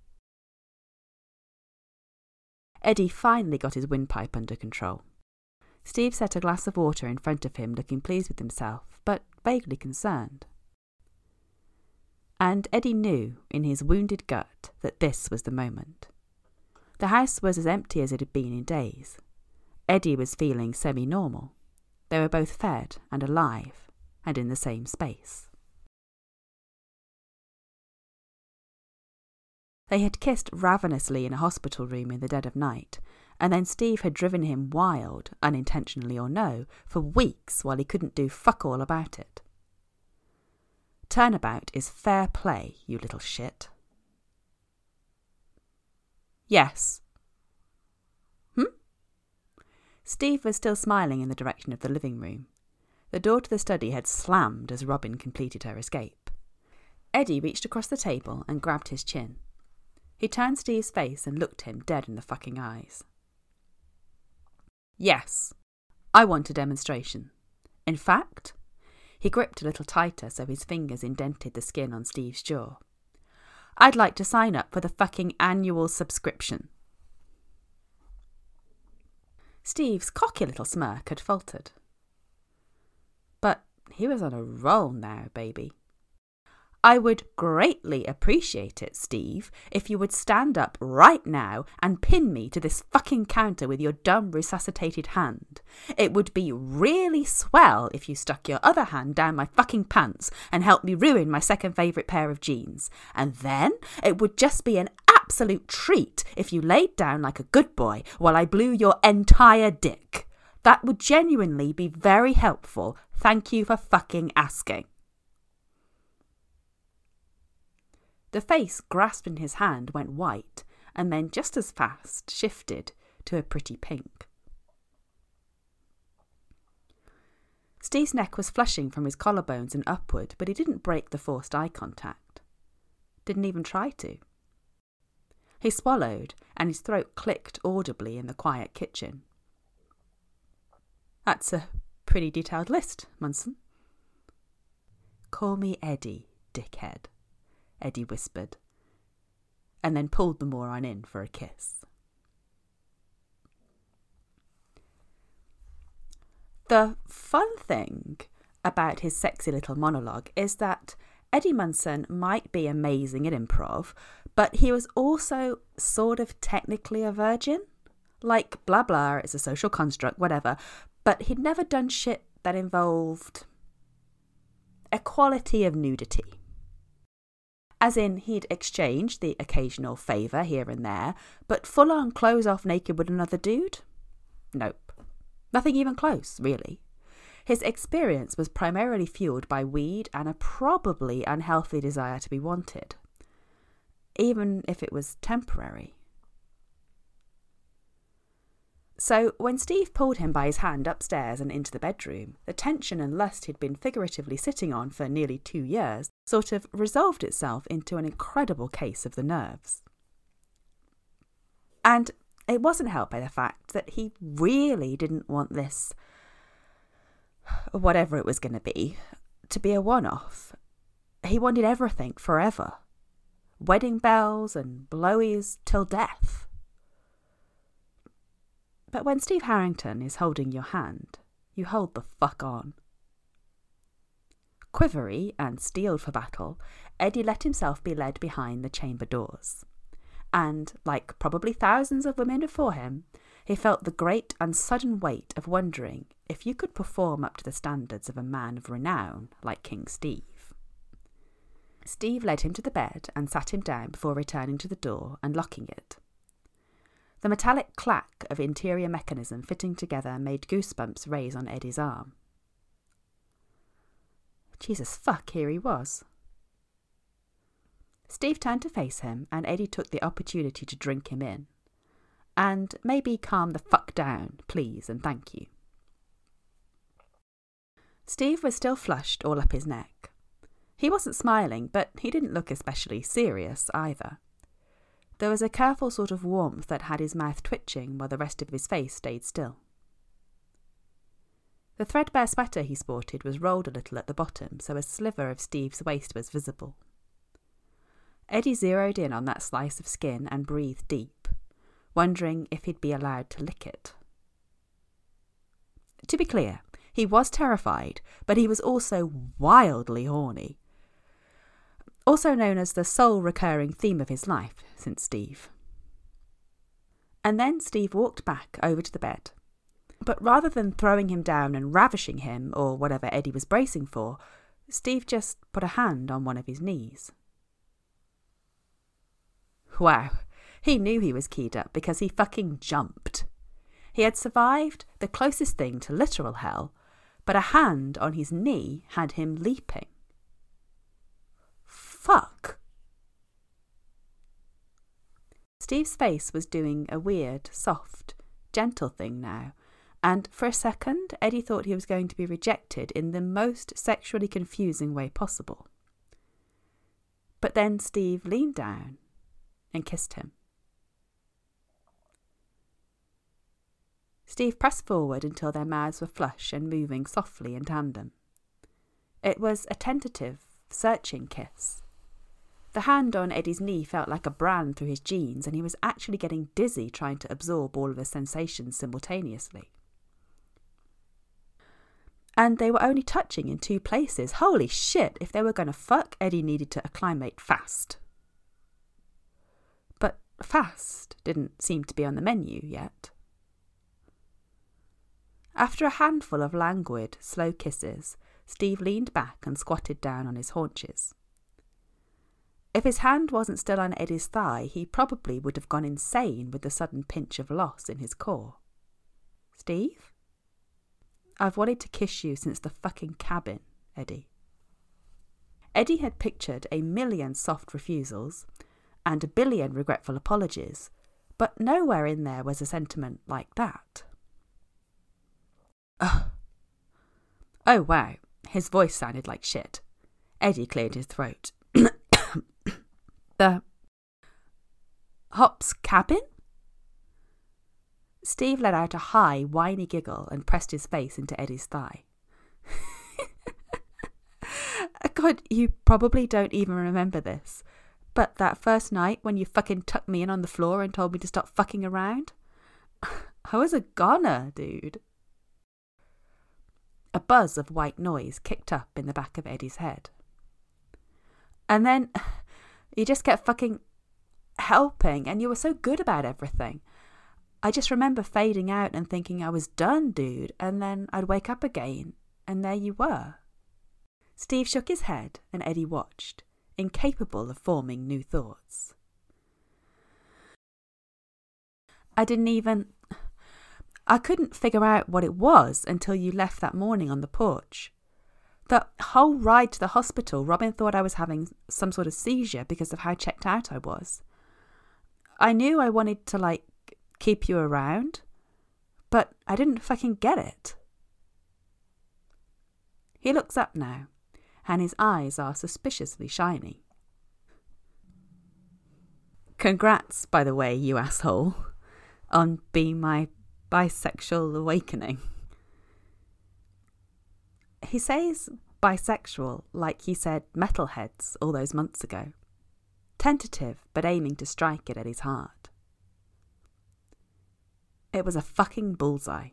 Eddie finally got his windpipe under control. Steve set a glass of water in front of him, looking pleased with himself, but vaguely concerned. And Eddie knew, in his wounded gut, that this was the moment. The house was as empty as it had been in days. Eddie was feeling semi-normal. They were both fed and alive, and in the same space. They had kissed ravenously in a hospital room in the dead of night, and then Steve had driven him wild, unintentionally or no, for weeks while he couldn't do fuck all about it. Turnabout is fair play, you little shit. Yes. Hmm? Steve was still smiling in the direction of the living room. The door to the study had slammed as Robin completed her escape. Eddie reached across the table and grabbed his chin. He turned Steve's face and looked him dead in the fucking eyes. Yes, I want a demonstration. In fact, he gripped a little tighter so his fingers indented the skin on Steve's jaw. I'd like to sign up for the fucking annual subscription. Steve's cocky little smirk had faltered. But he was on a roll now, baby. I would greatly appreciate it, Steve, if you would stand up right now and pin me to this fucking counter with your dumb resuscitated hand. It would be really swell if you stuck your other hand down my fucking pants and helped me ruin my second favourite pair of jeans. And then it would just be an absolute treat if you laid down like a good boy while I blew your entire dick. That would genuinely be very helpful. Thank you for fucking asking. The face grasped in his hand went white, and then just as fast shifted to a pretty pink. Steve's neck was flushing from his collarbones and upward, but he didn't break the forced eye contact. Didn't even try to. He swallowed, and his throat clicked audibly in the quiet kitchen. That's a pretty detailed list, Munson. Call me Eddie, dickhead. Eddie whispered, and then pulled the moron in for a kiss. The fun thing about his sexy little monologue is that Eddie Munson might be amazing at improv, but he was also sort of technically a virgin. Like, blah blah, it's a social construct, whatever, but he'd never done shit that involved equality of nudity. As in, he'd exchanged the occasional favour here and there, but full-on clothes off naked with another dude? Nope. Nothing even close, really. His experience was primarily fuelled by weed and a probably unhealthy desire to be wanted, even if it was temporary. So when Steve pulled him by his hand upstairs and into the bedroom, the tension and lust he'd been figuratively sitting on for nearly two years sort of resolved itself into an incredible case of the nerves. And it wasn't helped by the fact that he really didn't want this, whatever it was going to be, to be a one-off. He wanted everything forever. Wedding bells and blowies till death. But when Steve Harrington is holding your hand, you hold the fuck on. Quivery and steeled for battle, Eddie let himself be led behind the chamber doors. And, like probably thousands of women before him, he felt the great and sudden weight of wondering if you could perform up to the standards of a man of renown like King Steve. Steve led him to the bed and sat him down before returning to the door and locking it. The metallic clack of interior mechanism fitting together made goosebumps raise on Eddie's arm. Jesus fuck, here he was. Steve turned to face him, and Eddie took the opportunity to drink him in. And maybe calm the fuck down, please and thank you. Steve was still flushed all up his neck. He wasn't smiling, but he didn't look especially serious either. There was a careful sort of warmth that had his mouth twitching while the rest of his face stayed still. The threadbare sweater he sported was rolled a little at the bottom, so a sliver of Steve's waist was visible. Eddie zeroed in on that slice of skin and breathed deep, wondering if he'd be allowed to lick it. To be clear, he was terrified, but he was also wildly horny. Also known as the sole recurring theme of his life since Steve. And then Steve walked back over to the bed. But rather than throwing him down and ravishing him, or whatever Eddie was bracing for, Steve just put a hand on one of his knees. Wow, he knew he was keyed up because he fucking jumped. He had survived the closest thing to literal hell, but a hand on his knee had him leaping. Fuck. Steve's face was doing a weird, soft, gentle thing now, and for a second Eddie thought he was going to be rejected in the most sexually confusing way possible. But then Steve leaned down and kissed him. Steve pressed forward until their mouths were flush and moving softly in tandem. It was a tentative, searching kiss. The hand on Eddie's knee felt like a brand through his jeans, and he was actually getting dizzy trying to absorb all of the sensations simultaneously. And they were only touching in two places. Holy shit, if they were going to fuck, Eddie needed to acclimate fast. But fast didn't seem to be on the menu yet. After a handful of languid, slow kisses, Steve leaned back and squatted down on his haunches. If his hand wasn't still on Eddie's thigh, he probably would have gone insane with the sudden pinch of loss in his core. Steve? I've wanted to kiss you since the fucking cabin, Eddie. Eddie had pictured a million soft refusals and a billion regretful apologies, but nowhere in there was a sentiment like that. Ugh. Oh, wow. His voice sounded like shit. Eddie cleared his throat. The Hop's cabin? Steve let out a high, whiny giggle and pressed his face into Eddie's thigh. God, you probably don't even remember this, but that first night when you fucking tucked me in on the floor and told me to stop fucking around? I was a goner, dude. A buzz of white noise kicked up in the back of Eddie's head. And then you just kept fucking helping, and you were so good about everything. I just remember fading out and thinking I was done, dude, and then I'd wake up again, and there you were. Steve shook his head, and Eddie watched, incapable of forming new thoughts. I didn't even... I couldn't figure out what it was until you left that morning on the porch. The whole ride to the hospital, Robin thought I was having some sort of seizure because of how checked out I was. I knew I wanted to, like, keep you around, but I didn't fucking get it. He looks up now, and his eyes are suspiciously shiny. Congrats, by the way, you asshole, on being my bisexual awakening. He says bisexual like he said metalheads all those months ago. Tentative, but aiming to strike it at his heart. It was a fucking bullseye.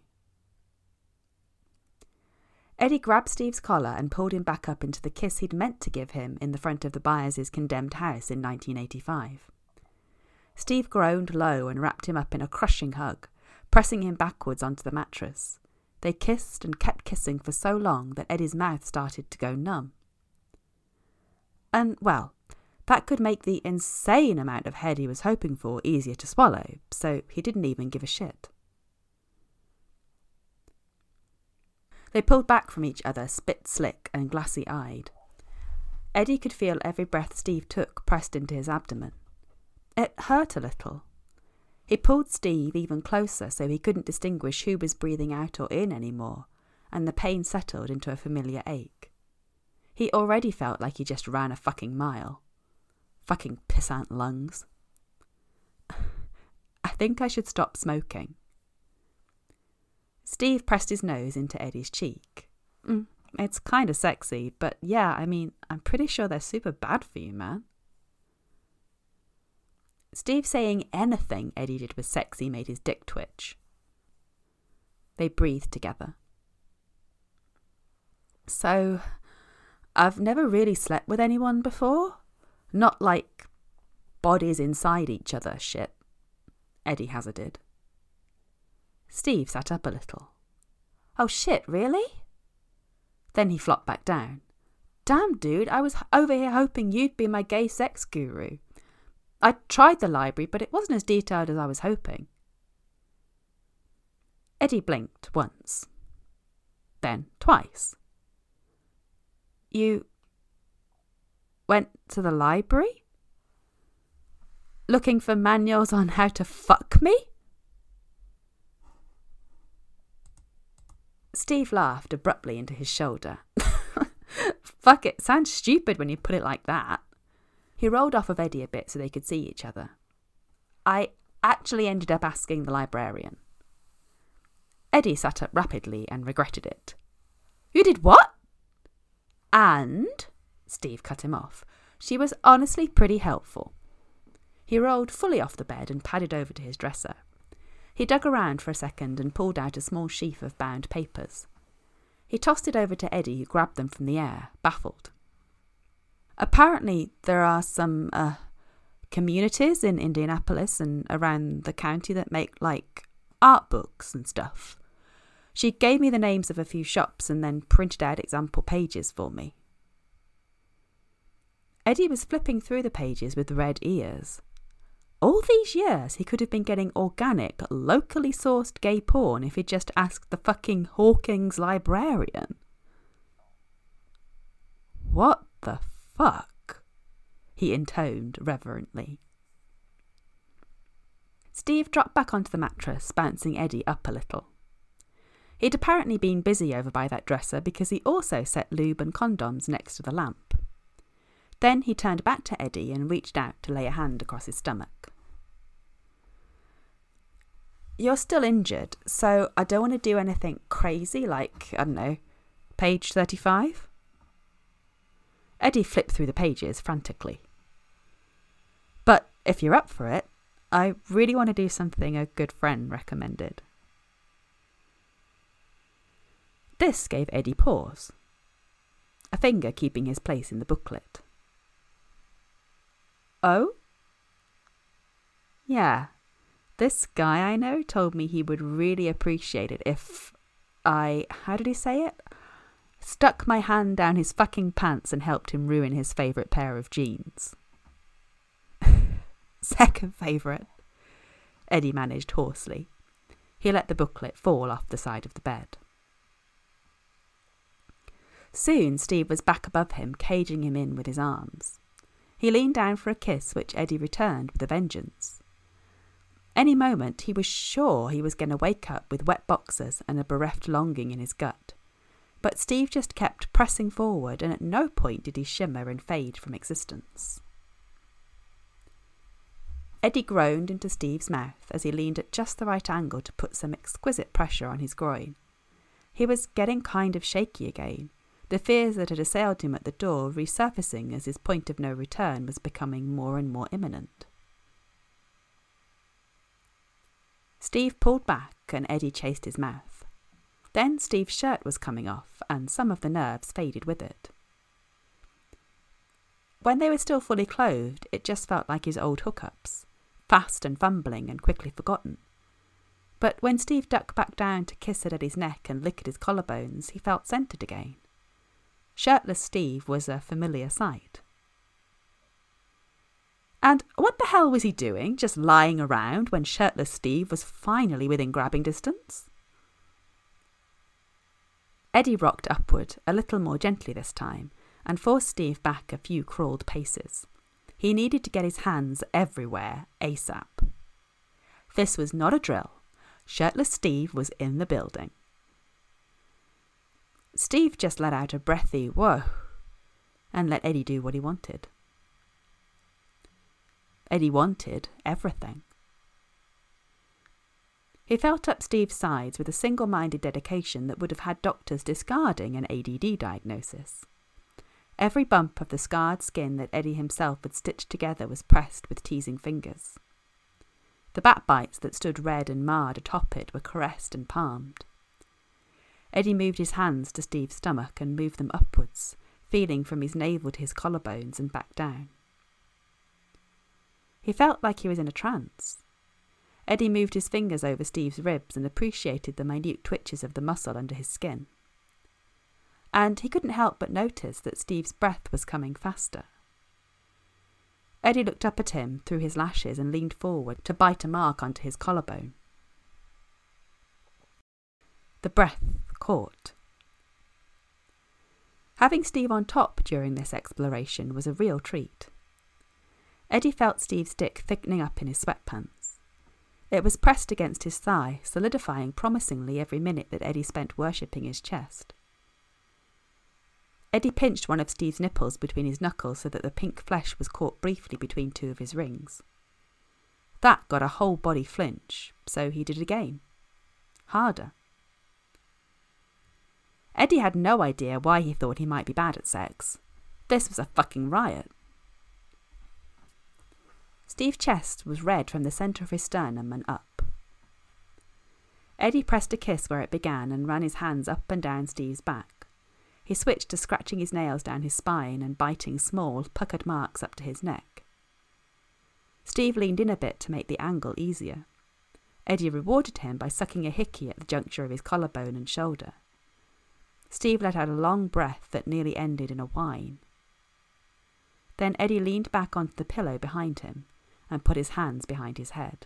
Eddie grabbed Steve's collar and pulled him back up into the kiss he'd meant to give him in the front of the Byers' condemned house in nineteen eighty-five. Steve groaned low and wrapped him up in a crushing hug, pressing him backwards onto the mattress. They kissed and kept kissing for so long that Eddie's mouth started to go numb. And, well, that could make the insane amount of head he was hoping for easier to swallow, so he didn't even give a shit. They pulled back from each other, spit-slick and glassy-eyed. Eddie could feel every breath Steve took pressed into his abdomen. It hurt a little. He pulled Steve even closer so he couldn't distinguish who was breathing out or in anymore, and the pain settled into a familiar ache. He already felt like he just ran a fucking mile. Fucking pissant lungs. I think I should stop smoking. Steve pressed his nose into Eddie's cheek. Mm, it's kind of sexy, but yeah, I mean, I'm pretty sure they're super bad for you, man. Steve saying anything Eddie did was sexy made his dick twitch. They breathed together. So, I've never really slept with anyone before. Not like bodies inside each other shit, Eddie hazarded. Steve sat up a little. Oh shit, really? Then he flopped back down. Damn, dude, I was over here hoping you'd be my gay sex guru. I tried the library, but it wasn't as detailed as I was hoping. Eddie blinked once. Then twice. You went to the library? Looking for manuals on how to fuck me? Steve laughed abruptly into his shoulder. Fuck it, sounds stupid when you put it like that. He rolled off of Eddie a bit so they could see each other. I actually ended up asking the librarian. Eddie sat up rapidly and regretted it. You did what? And, Steve cut him off, she was honestly pretty helpful. He rolled fully off the bed and padded over to his dresser. He dug around for a second and pulled out a small sheaf of bound papers. He tossed it over to Eddie, who grabbed them from the air, baffled. Apparently, there are some uh, communities in Indianapolis and around the county that make, like, art books and stuff. She gave me the names of a few shops and then printed out example pages for me. Eddie was flipping through the pages with red ears. All these years, he could have been getting organic, locally sourced gay porn if he'd just asked the fucking Hawkins librarian. What the fuck? He intoned reverently. Steve dropped back onto the mattress, bouncing Eddie up a little. He'd apparently been busy over by that dresser because he also set lube and condoms next to the lamp. Then he turned back to Eddie and reached out to lay a hand across his stomach. You're still injured, so I don't want to do anything crazy like, I don't know, page thirty-five? Eddie flipped through the pages frantically. But if you're up for it, I really want to do something a good friend recommended. This gave Eddie pause, a finger keeping his place in the booklet. Oh? Yeah, this guy I know told me he would really appreciate it if I, how did he say it? Stuck my hand down his fucking pants and helped him ruin his favourite pair of jeans. Second favourite, Eddie managed hoarsely. He let the booklet fall off the side of the bed. Soon Steve was back above him, caging him in with his arms. He leaned down for a kiss, which Eddie returned with a vengeance. Any moment he was sure he was going to wake up with wet boxers and a bereft longing in his gut. But Steve just kept pressing forward, and at no point did he shimmer and fade from existence. Eddie groaned into Steve's mouth as he leaned at just the right angle to put some exquisite pressure on his groin. He was getting kind of shaky again, the fears that had assailed him at the door resurfacing as his point of no return was becoming more and more imminent. Steve pulled back and Eddie chased his mouth. Then Steve's shirt was coming off and some of the nerves faded with it. When they were still fully clothed, it just felt like his old hookups, fast and fumbling and quickly forgotten. But when Steve ducked back down to kiss at Eddie's neck and lick at his collarbones, he felt centred again. Shirtless Steve was a familiar sight. And what the hell was he doing, just lying around when shirtless Steve was finally within grabbing distance? Eddie rocked upward, a little more gently this time, and forced Steve back a few crawled paces. He needed to get his hands everywhere ASAP. This was not a drill. Shirtless Steve was in the building. Steve just let out a breathy whoa and let Eddie do what he wanted. Eddie wanted everything. He felt up Steve's sides with a single-minded dedication that would have had doctors discarding an A D D diagnosis. Every bump of the scarred skin that Eddie himself had stitched together was pressed with teasing fingers. The bat bites that stood red and marred atop it were caressed and palmed. Eddie moved his hands to Steve's stomach and moved them upwards, feeling from his navel to his collarbones and back down. He felt like he was in a trance. Eddie moved his fingers over Steve's ribs and appreciated the minute twitches of the muscle under his skin. And he couldn't help but notice that Steve's breath was coming faster. Eddie looked up at him through his lashes and leaned forward to bite a mark onto his collarbone. The breath caught. Having Steve on top during this exploration was a real treat. Eddie felt Steve's dick thickening up in his sweatpants. It was pressed against his thigh, solidifying promisingly every minute that Eddie spent worshipping his chest. Eddie pinched one of Steve's nipples between his knuckles so that the pink flesh was caught briefly between two of his rings. That got a whole body flinch, so he did it again. Harder. Eddie had no idea why he thought he might be bad at sex. This was a fucking riot. Steve's chest was red from the centre of his sternum and up. Eddie pressed a kiss where it began and ran his hands up and down Steve's back. He switched to scratching his nails down his spine and biting small, puckered marks up to his neck. Steve leaned in a bit to make the angle easier. Eddie rewarded him by sucking a hickey at the juncture of his collarbone and shoulder. Steve let out a long breath that nearly ended in a whine. Then Eddie leaned back onto the pillow behind him and put his hands behind his head.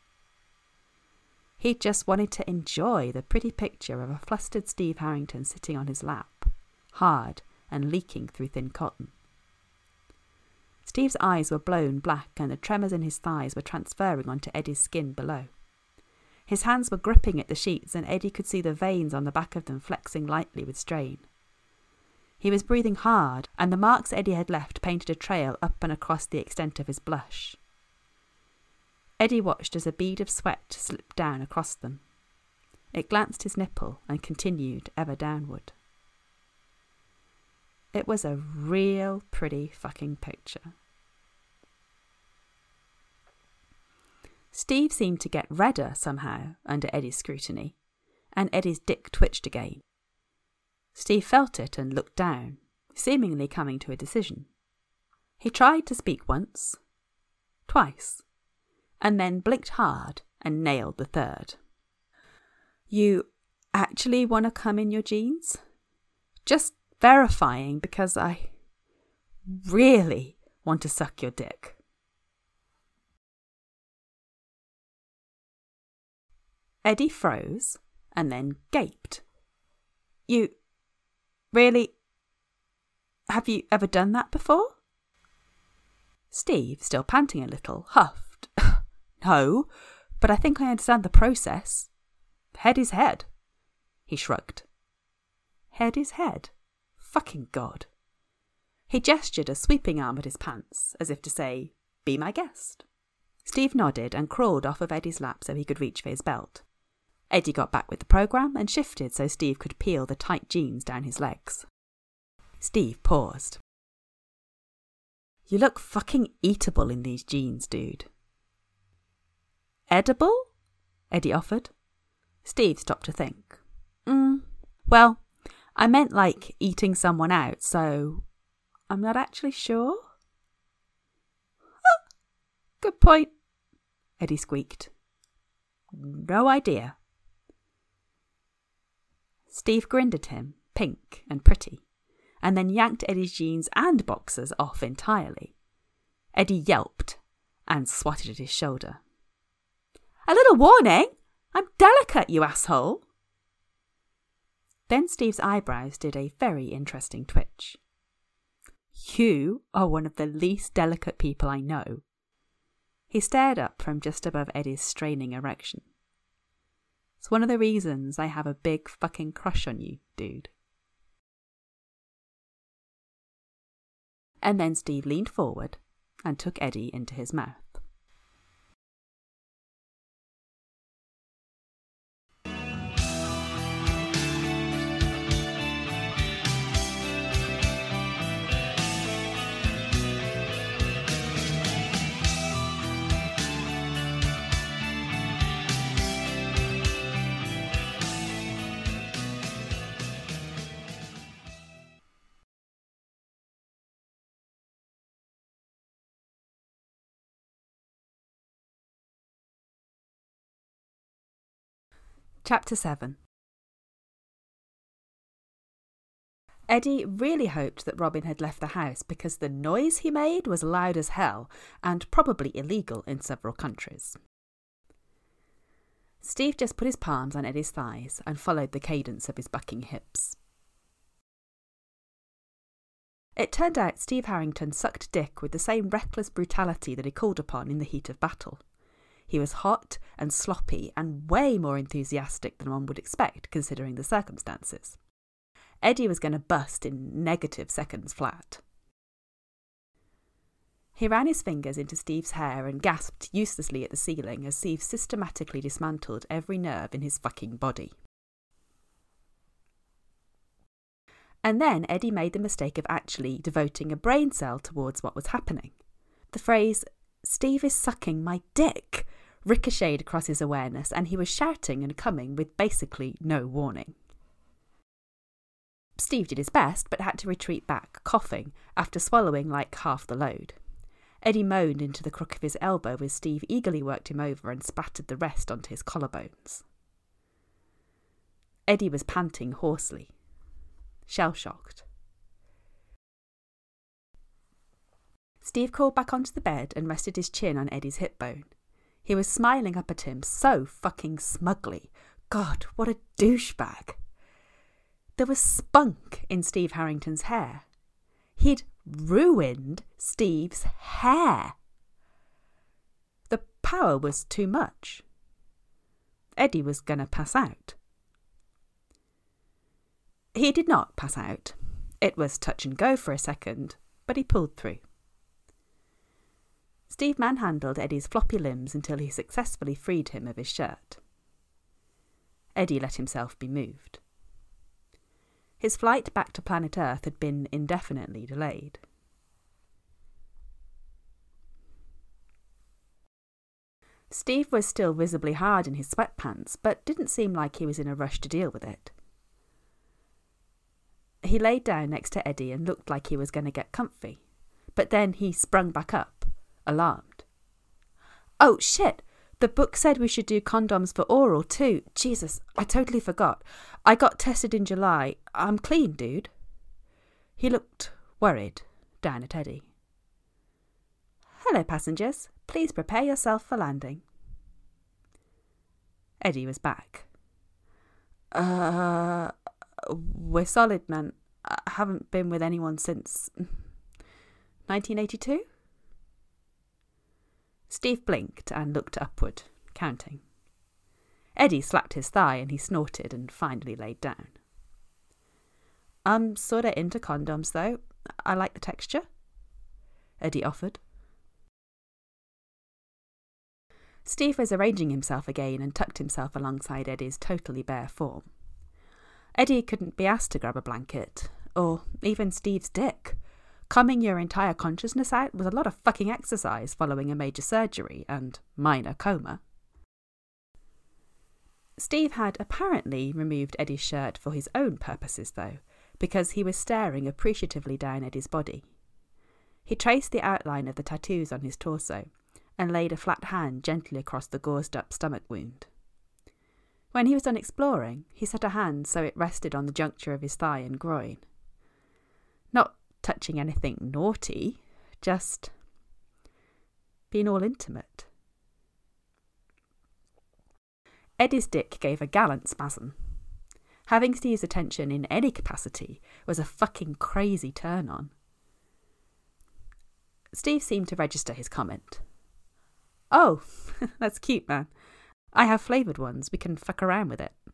He just wanted to enjoy the pretty picture of a flustered Steve Harrington sitting on his lap, hard and leaking through thin cotton. Steve's eyes were blown black and the tremors in his thighs were transferring onto Eddie's skin below. His hands were gripping at the sheets and Eddie could see the veins on the back of them flexing lightly with strain. He was breathing hard, and the marks Eddie had left painted a trail up and across the extent of his blush. Eddie watched as a bead of sweat slipped down across them. It glanced his nipple and continued ever downward. It was a real pretty fucking picture. Steve seemed to get redder somehow under Eddie's scrutiny, and Eddie's dick twitched again. Steve felt it and looked down, seemingly coming to a decision. He tried to speak once, twice, and then blinked hard and nailed the third. "You actually want to come in your jeans? Just verifying because I really want to suck your dick." Eddie froze and then gaped. "You really? Have you ever done that before?" Steve, still panting a little, huffed. "No, but I think I understand the process. Head is head." He shrugged. Head is head. Fucking God. He gestured a sweeping arm at his pants, as if to say, "Be my guest." Steve nodded and crawled off of Eddie's lap so he could reach for his belt. Eddie got back with the programme and shifted so Steve could peel the tight jeans down his legs. Steve paused. "You look fucking eatable in these jeans, dude." "Edible?" Eddie offered. Steve stopped to think. Mm, well, I meant like eating someone out, so I'm not actually sure." "Huh, good point," Eddie squeaked. "No idea." Steve grinned at him, pink and pretty, and then yanked Eddie's jeans and boxers off entirely. Eddie yelped and swatted at his shoulder. "A little warning! I'm delicate, you asshole!" Then Steve's eyebrows did a very interesting twitch. "You are one of the least delicate people I know." He stared up from just above Eddie's straining erection. "It's one of the reasons I have a big fucking crush on you, dude." And then Steve leaned forward and took Eddie into his mouth. Chapter seven. Eddie really hoped that Robin had left the house because the noise he made was loud as hell and probably illegal in several countries. Steve just put his palms on Eddie's thighs and followed the cadence of his bucking hips. It turned out Steve Harrington sucked dick with the same reckless brutality that he called upon in the heat of battle. He was hot and sloppy and way more enthusiastic than one would expect considering the circumstances. Eddie was going to bust in negative seconds flat. He ran his fingers into Steve's hair and gasped uselessly at the ceiling as Steve systematically dismantled every nerve in his fucking body. And then Eddie made the mistake of actually devoting a brain cell towards what was happening. The phrase, "Steve is sucking my dick," ricocheted across his awareness, and he was shouting and coming with basically no warning. Steve did his best, but had to retreat back, coughing, after swallowing like half the load. Eddie moaned into the crook of his elbow as Steve eagerly worked him over and spattered the rest onto his collarbones. Eddie was panting hoarsely, shell-shocked. Steve crawled back onto the bed and rested his chin on Eddie's hip bone. He was smiling up at him so fucking smugly. God, what a douchebag. There was spunk in Steve Harrington's hair. He'd ruined Steve's hair. The power was too much. Eddie was going to pass out. He did not pass out. It was touch and go for a second, but he pulled through. Steve manhandled Eddie's floppy limbs until he successfully freed him of his shirt. Eddie let himself be moved. His flight back to planet Earth had been indefinitely delayed. Steve was still visibly hard in his sweatpants, but didn't seem like he was in a rush to deal with it. He laid down next to Eddie and looked like he was going to get comfy, but then he sprung back up, alarmed. "Oh, shit! The book said we should do condoms for oral too. Jesus, I totally forgot. I got tested in July. I'm clean, dude." He looked worried down at Eddie. "Hello, passengers. Please prepare yourself for landing." Eddie was back. Uh, we're solid, man. I haven't been with anyone since nineteen eighty-two? Steve blinked and looked upward, counting. Eddie slapped his thigh and he snorted and finally laid down. "I'm sorta into condoms, though. I like the texture," Eddie offered. Steve was arranging himself again and tucked himself alongside Eddie's totally bare form. Eddie couldn't be asked to grab a blanket, or even Steve's dick. Combing your entire consciousness out was a lot of fucking exercise following a major surgery and minor coma. Steve had apparently removed Eddie's shirt for his own purposes, though, because he was staring appreciatively down Eddie's body. He traced the outline of the tattoos on his torso and laid a flat hand gently across the gauzed-up stomach wound. When he was done exploring, he set a hand so it rested on the juncture of his thigh and groin. Not touching anything naughty, just being all intimate. Eddie's dick gave a gallant spasm. Having Steve's attention in any capacity was a fucking crazy turn-on. Steve seemed to register his comment. "Oh, that's cute, man. I have flavoured ones. We can fuck around with it."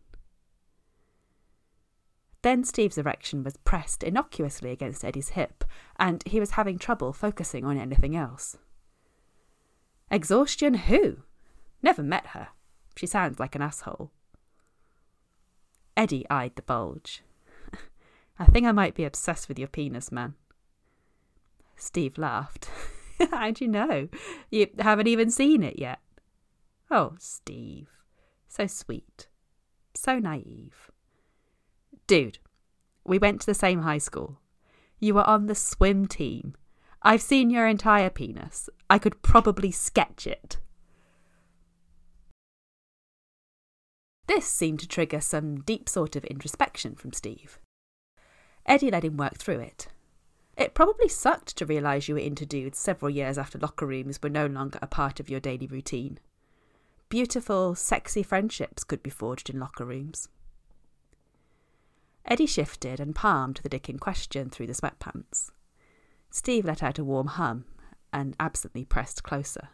Then Steve's erection was pressed innocuously against Eddie's hip, and he was having trouble focusing on anything else. Exhaustion who? Never met her. She sounds like an asshole. Eddie eyed the bulge. "I think I might be obsessed with your penis, man." Steve laughed. "How'd you know? You haven't even seen it yet." "Oh, Steve. So sweet. So naive." "Dude, we went to the same high school. You were on the swim team. I've seen your entire penis. I could probably sketch it." This seemed to trigger some deep sort of introspection from Steve. Eddie let him work through it. It probably sucked to realise you were into dudes several years after locker rooms were no longer a part of your daily routine. Beautiful, sexy friendships could be forged in locker rooms. Eddie shifted and palmed the dick in question through the sweatpants. Steve let out a warm hum and absently pressed closer.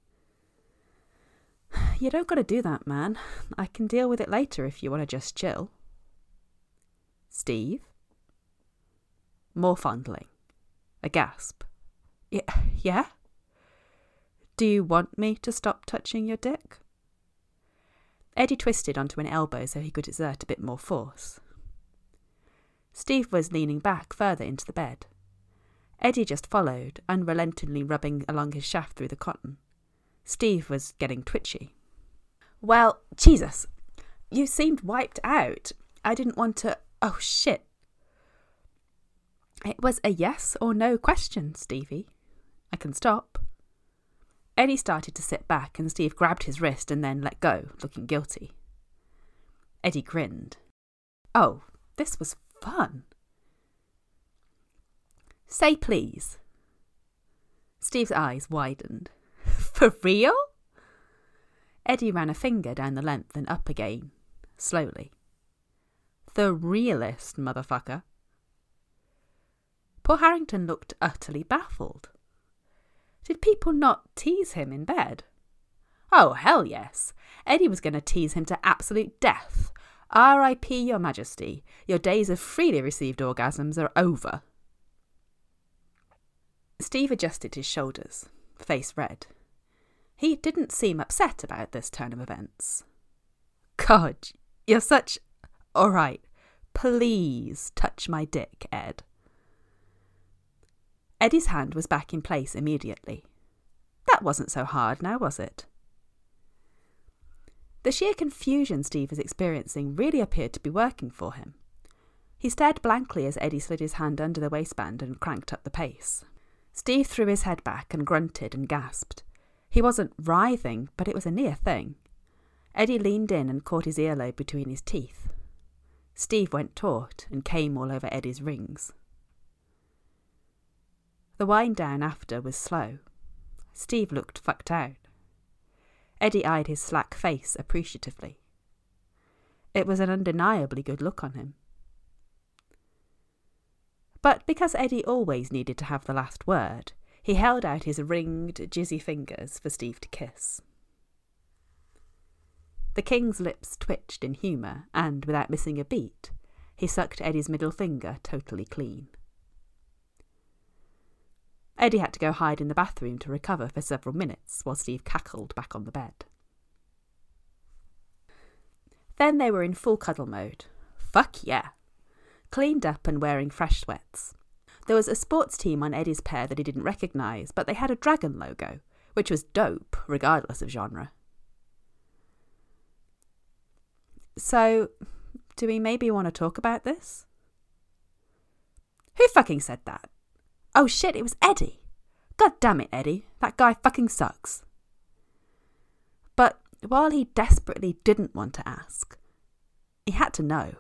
You don't got to do that, man. I can deal with it later if you want to just chill. Steve? More fondling. A gasp. Yeah? Yeah? Do you want me to stop touching your dick? Eddie twisted onto an elbow so he could exert a bit more force. Steve was leaning back further into the bed. Eddie just followed, unrelentingly rubbing along his shaft through the cotton. Steve was getting twitchy. Well, Jesus, you seemed wiped out. I didn't want to... Oh, shit. It was a yes or no question, Stevie. I can stop. Eddie started to sit back and Steve grabbed his wrist and then let go, looking guilty. Eddie grinned. Oh, this was fun. Say please. Steve's eyes widened. For real? Eddie ran a finger down the length and up again, slowly. The realest, motherfucker. Poor Harrington looked utterly baffled. Did people not tease him in bed? Oh, hell yes. Eddie was going to tease him to absolute death. R I P Your Majesty. Your days of freely received orgasms are over. Steve adjusted his shoulders, face red. He didn't seem upset about this turn of events. God, you're such... All right, please touch my dick, Ed. Eddie's hand was back in place immediately. That wasn't so hard now, was it? The sheer confusion Steve was experiencing really appeared to be working for him. He stared blankly as Eddie slid his hand under the waistband and cranked up the pace. Steve threw his head back and grunted and gasped. He wasn't writhing, but it was a near thing. Eddie leaned in and caught his earlobe between his teeth. Steve went taut and came all over Eddie's rings. The wind down after was slow. Steve looked fucked out. Eddie eyed his slack face appreciatively. It was an undeniably good look on him. But because Eddie always needed to have the last word, he held out his ringed, jizzy fingers for Steve to kiss. The king's lips twitched in humour, and, without missing a beat, he sucked Eddie's middle finger totally clean. Eddie had to go hide in the bathroom to recover for several minutes while Steve cackled back on the bed. Then they were in full cuddle mode. Fuck yeah! Cleaned up and wearing fresh sweats. There was a sports team on Eddie's pair that he didn't recognise, but they had a dragon logo, which was dope, regardless of genre. So, do we maybe want to talk about this? Who fucking said that? Oh shit, it was Eddie. God damn it, Eddie. That guy fucking sucks. But while he desperately didn't want to ask, he had to know.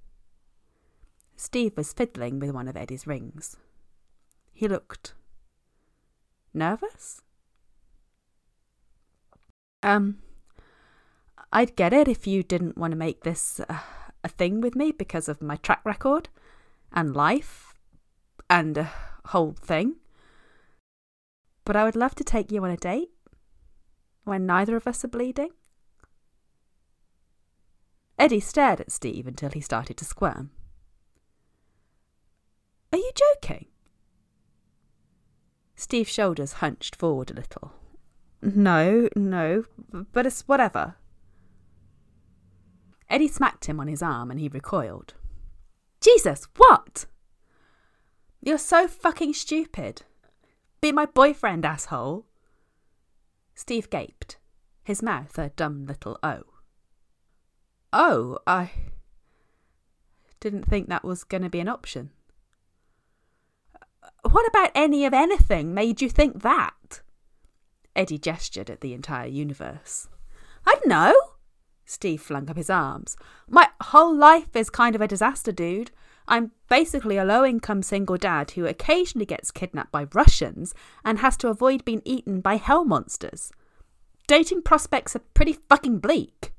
Steve was fiddling with one of Eddie's rings. He looked nervous. Um, I'd get it if you didn't want to make this uh, a thing with me because of my track record and life and a whole thing. But I would love to take you on a date when neither of us are bleeding. Eddie stared at Steve until he started to squirm. Are you joking? Steve's shoulders hunched forward a little. No, no, but it's whatever. Eddie smacked him on his arm and he recoiled. Jesus, what? You're so fucking stupid. Be my boyfriend, asshole. Steve gaped, his mouth a dumb little O. Oh, I didn't think that was going to be an option. What about any of anything made you think that? Eddie gestured at the entire universe. I don't know. Steve flung up his arms. My whole life is kind of a disaster, dude. I'm basically a low-income single dad who occasionally gets kidnapped by Russians and has to avoid being eaten by hell monsters. Dating prospects are pretty fucking bleak.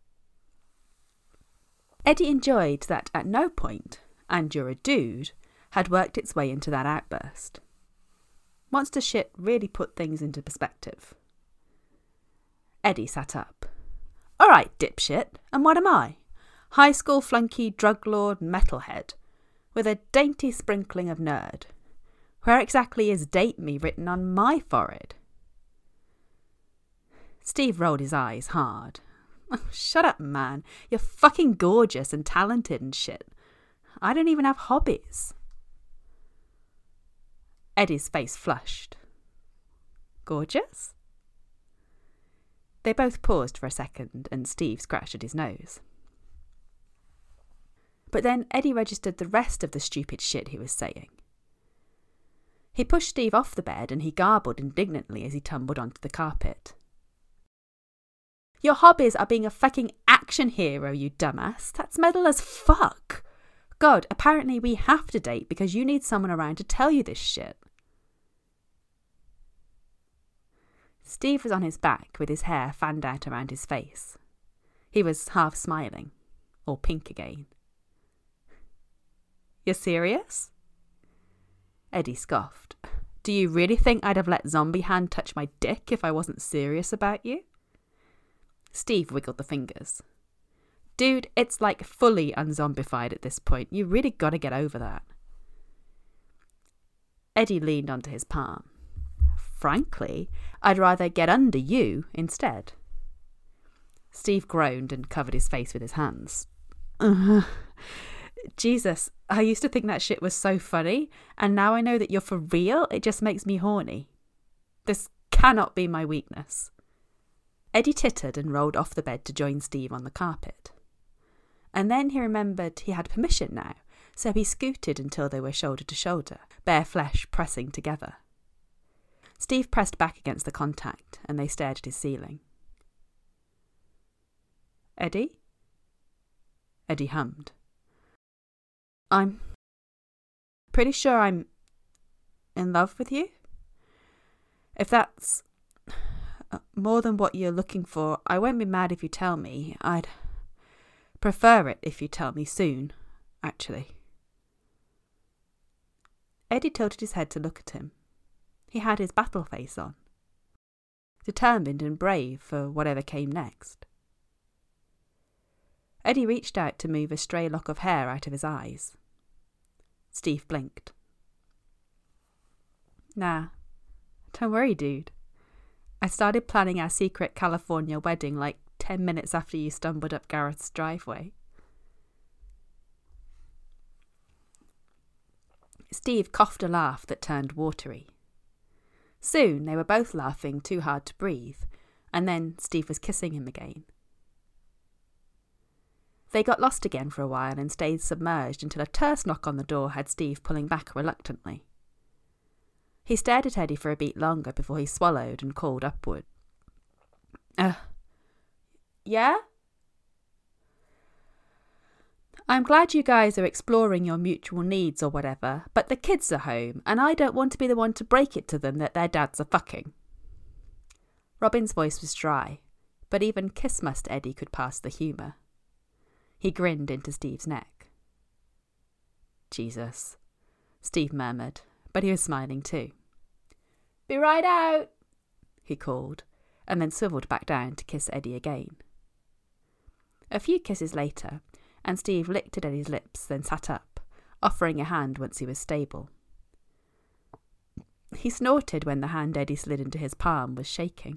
Eddie enjoyed that at no point, and you're a dude, had worked its way into that outburst. Monster shit really put things into perspective. Eddie sat up. All right, dipshit, and what am I? High school flunky, drug lord, metalhead, with a dainty sprinkling of nerd. Where exactly is date me written on my forehead? Steve rolled his eyes hard. Oh, shut up, man. You're fucking gorgeous and talented and shit. I don't even have hobbies. Eddie's face flushed. Gorgeous? They both paused for a second and Steve scratched at his nose. But then Eddie registered the rest of the stupid shit he was saying. He pushed Steve off the bed and he garbled indignantly as he tumbled onto the carpet. Your hobbies are being a fucking action hero, you dumbass. That's metal as fuck. God, apparently we have to date because you need someone around to tell you this shit. Steve was on his back with his hair fanned out around his face. He was half smiling, or pink again. You're serious? Eddie scoffed. Do you really think I'd have let Zombie Hand touch my dick if I wasn't serious about you? Steve wiggled the fingers. Dude, it's like fully unzombified at this point. You really gotta get over that. Eddie leaned onto his palm. Frankly, I'd rather get under you instead. Steve groaned and covered his face with his hands. Uh, Jesus, I used to think that shit was so funny, and now I know that you're for real, it just makes me horny. This cannot be my weakness. Eddie tittered and rolled off the bed to join Steve on the carpet. And then he remembered he had permission now, so he scooted until they were shoulder to shoulder, bare flesh pressing together. Steve pressed back against the contact, and they stared at his ceiling. Eddie? Eddie hummed. I'm pretty sure I'm in love with you. If that's more than what you're looking for, I won't be mad if you tell me. I'd prefer it if you tell me soon, actually. Eddie tilted his head to look at him. He had his battle face on, determined and brave for whatever came next. Eddie reached out to move a stray lock of hair out of his eyes. Steve blinked. Nah, don't worry, dude. I started planning our secret California wedding like ten minutes after you stumbled up Gareth's driveway. Steve coughed a laugh that turned watery. Soon they were both laughing too hard to breathe, and then Steve was kissing him again. They got lost again for a while and stayed submerged until a terse knock on the door had Steve pulling back reluctantly. He stared at Eddie for a beat longer before he swallowed and called upward. Uh, yeah? I'm glad you guys are exploring your mutual needs or whatever, but the kids are home, and I don't want to be the one to break it to them that their dads are fucking. Robin's voice was dry, but even Kiss-Must Eddie could pass the humour. He grinned into Steve's neck. Jesus, Steve murmured, but he was smiling too. Be right out, he called, and then swiveled back down to kiss Eddie again. A few kisses later, and Steve licked at Eddie's lips, then sat up, offering a hand once he was stable. He snorted when the hand Eddie slid into his palm was shaking.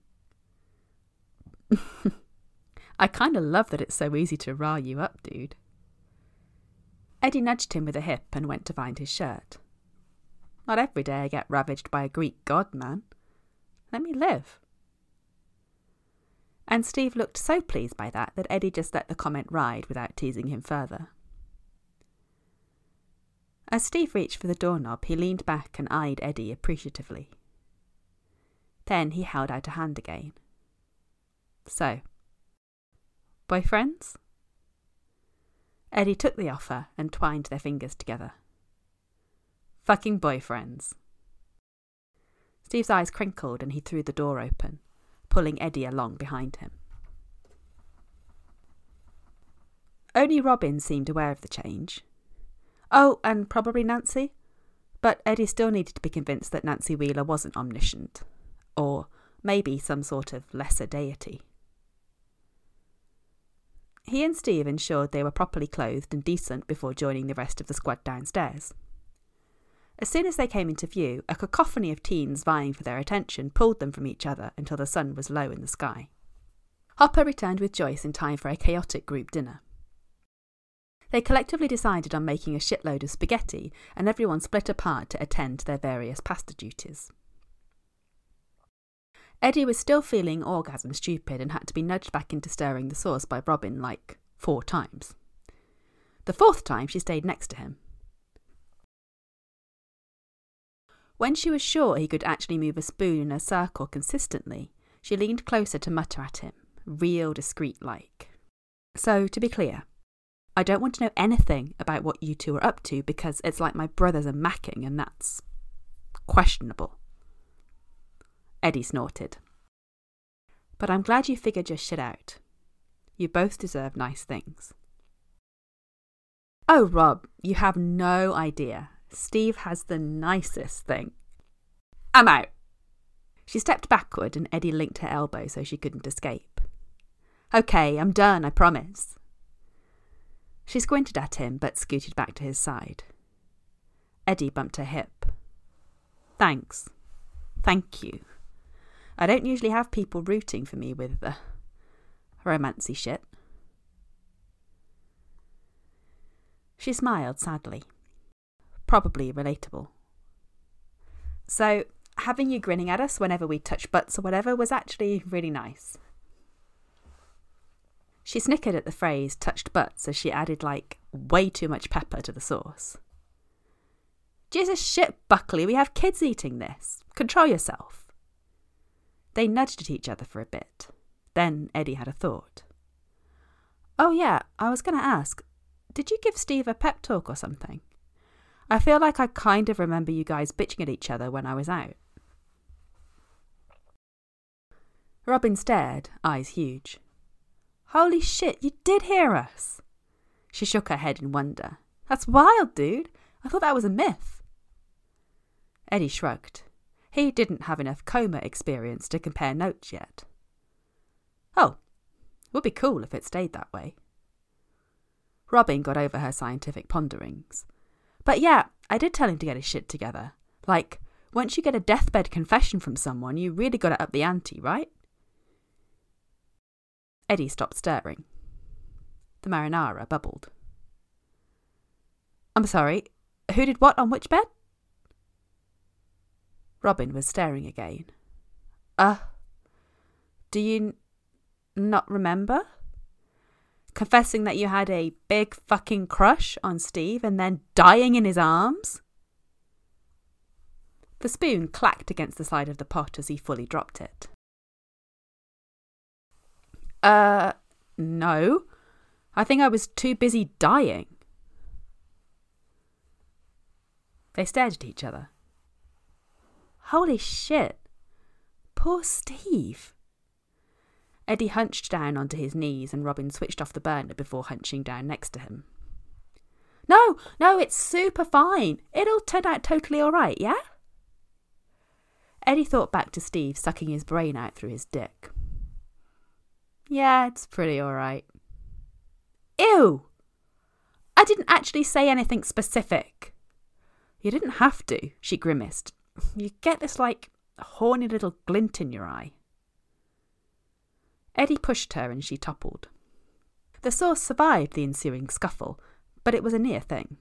I kind of love that it's so easy to rile you up, dude. Eddie nudged him with a hip and went to find his shirt. Not every day I get ravaged by a Greek god, man. Let me live. And Steve looked so pleased by that that Eddie just let the comment ride without teasing him further. As Steve reached for the doorknob, he leaned back and eyed Eddie appreciatively. Then he held out a hand again. So, Boyfriends? Eddie took the offer and twined their fingers together. Fucking boyfriends. Steve's eyes crinkled and he threw the door open, pulling Eddie along behind him. Only Robin seemed aware of the change. Oh, and probably Nancy. But Eddie still needed to be convinced that Nancy Wheeler wasn't omniscient. Or maybe some sort of lesser deity. He and Steve ensured they were properly clothed and decent before joining the rest of the squad downstairs. As soon as they came into view, a cacophony of teens vying for their attention pulled them from each other until the sun was low in the sky. Hopper returned with Joyce in time for a chaotic group dinner. They collectively decided on making a shitload of spaghetti, and everyone split apart to attend to their various pasta duties. Eddie was still feeling orgasm stupid and had to be nudged back into stirring the sauce by Robin like four times. The fourth time she stayed next to him. When she was sure he could actually move a spoon in a circle consistently, she leaned closer to mutter at him, real discreet-like. So, to be clear, I don't want to know anything about what you two are up to because it's like my brothers are macking and that's questionable. Eddie snorted. But I'm glad you figured your shit out. You both deserve nice things. Oh, Rob, you have no idea. Steve has the nicest thing. I'm out. She stepped backward and Eddie linked her elbow so she couldn't escape. Okay, I'm done, I promise. She squinted at him but scooted back to his side. Eddie bumped her hip. Thanks. Thank you. I don't usually have people rooting for me with the romancy shit. She smiled sadly. Probably relatable. So, having you grinning at us whenever we touch butts or whatever was actually really nice. She snickered at the phrase touched butts as she added like way too much pepper to the sauce. Jesus shit, Buckley, we have kids eating this. Control yourself. They nudged at each other for a bit. Then Eddie had a thought. Oh yeah, I was going to ask, did you give Steve a pep talk or something? I feel like I kind of remember you guys bitching at each other when I was out. Robin stared, eyes huge. Holy shit, you did hear us! She shook her head in wonder. That's wild, dude. I thought that was a myth. Eddie shrugged. He didn't have enough coma experience to compare notes yet. Oh, would be cool if it stayed that way. Robin got over her scientific ponderings. But yeah, I did tell him to get his shit together. Like, once you get a deathbed confession from someone, you really got to up the ante, right? Eddie stopped stirring. The marinara bubbled. I'm sorry, who did what on which bed? Robin was staring again. Uh, do you n- not remember? Confessing that you had a big fucking crush on Steve and then dying in his arms? The spoon clacked against the side of the pot as he fully dropped it. Uh, no. I think I was too busy dying. They stared at each other. Holy shit. Poor Steve. Eddie hunched down onto his knees and Robin switched off the burner before hunching down next to him. No, no, it's super fine. It'll turn out totally all right, yeah? Eddie thought back to Steve sucking his brain out through his dick. Yeah, it's pretty all right. Ew! I didn't actually say anything specific. You didn't have to, she grimaced. You get this, like, horny little glint in your eye. Eddie pushed her and she toppled. The sauce survived the ensuing scuffle, but it was a near thing.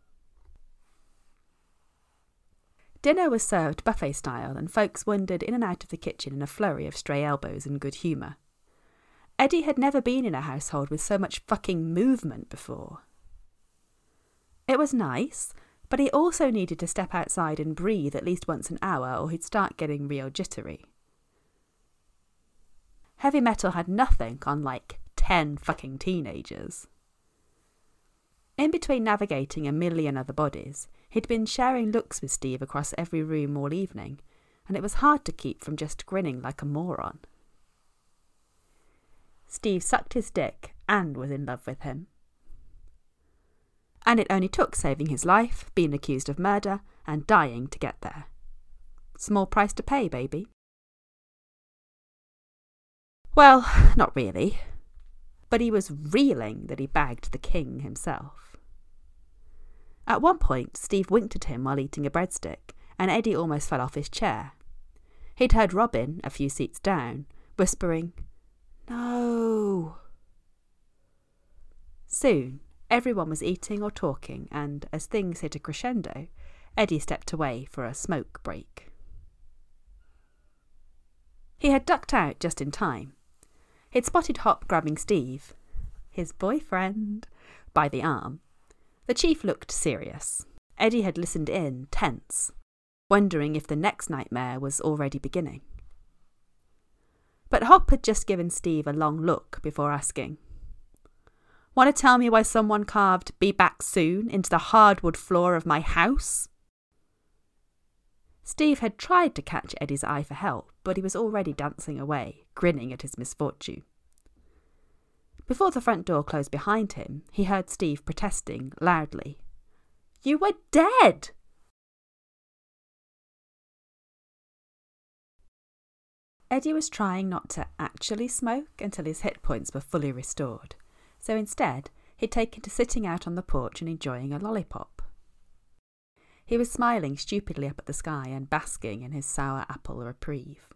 Dinner was served buffet style and folks wandered in and out of the kitchen in a flurry of stray elbows and good humour. Eddie had never been in a household with so much fucking movement before. It was nice, but he also needed to step outside and breathe at least once an hour or he'd start getting real jittery. Heavy metal had nothing on, like, ten fucking teenagers. In between navigating a million other bodies, he'd been sharing looks with Steve across every room all evening, and it was hard to keep from just grinning like a moron. Steve sucked his dick and was in love with him. And it only took saving his life, being accused of murder, and dying to get there. Small price to pay, baby. Well, not really. But he was reeling that he bagged the king himself. At one point, Steve winked at him while eating a breadstick, and Eddie almost fell off his chair. He'd heard Robin, a few seats down, whispering, "No." Soon, everyone was eating or talking, and as things hit a crescendo, Eddie stepped away for a smoke break. He had ducked out just in time. He'd spotted Hop grabbing Steve, his boyfriend, by the arm. The chief looked serious. Eddie had listened in, tense, wondering if the next nightmare was already beginning. But Hop had just given Steve a long look before asking, "Want to tell me why someone carved 'Be back soon' into the hardwood floor of my house?" Steve had tried to catch Eddie's eye for help, but he was already dancing away, grinning at his misfortune. Before the front door closed behind him, he heard Steve protesting loudly, "You were dead!" Eddie was trying not to actually smoke until his hit points were fully restored, so instead he'd taken to sitting out on the porch and enjoying a lollipop. He was smiling stupidly up at the sky and basking in his sour apple reprieve.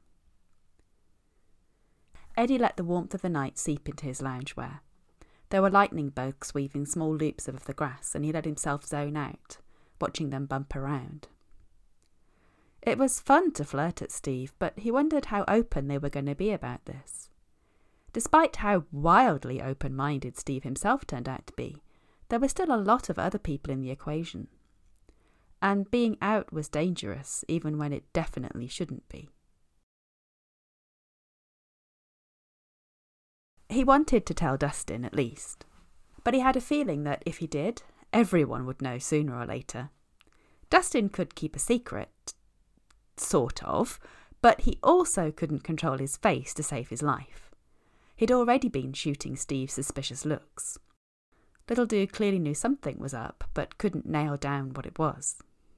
Eddie let the warmth of the night seep into his loungewear. There were lightning bugs weaving small loops above the grass, and he let himself zone out, watching them bump around. It was fun to flirt at Steve, but he wondered how open they were going to be about this. Despite how wildly open-minded Steve himself turned out to be, there were still a lot of other people in the equation. And being out was dangerous, even when it definitely shouldn't be. He wanted to tell Dustin, at least, but he had a feeling that if he did, everyone would know sooner or later. Dustin could keep a secret, sort of, but he also couldn't control his face to save his life. He'd already been shooting Steve's suspicious looks. Little Dude clearly knew something was up, but couldn't nail down what it was.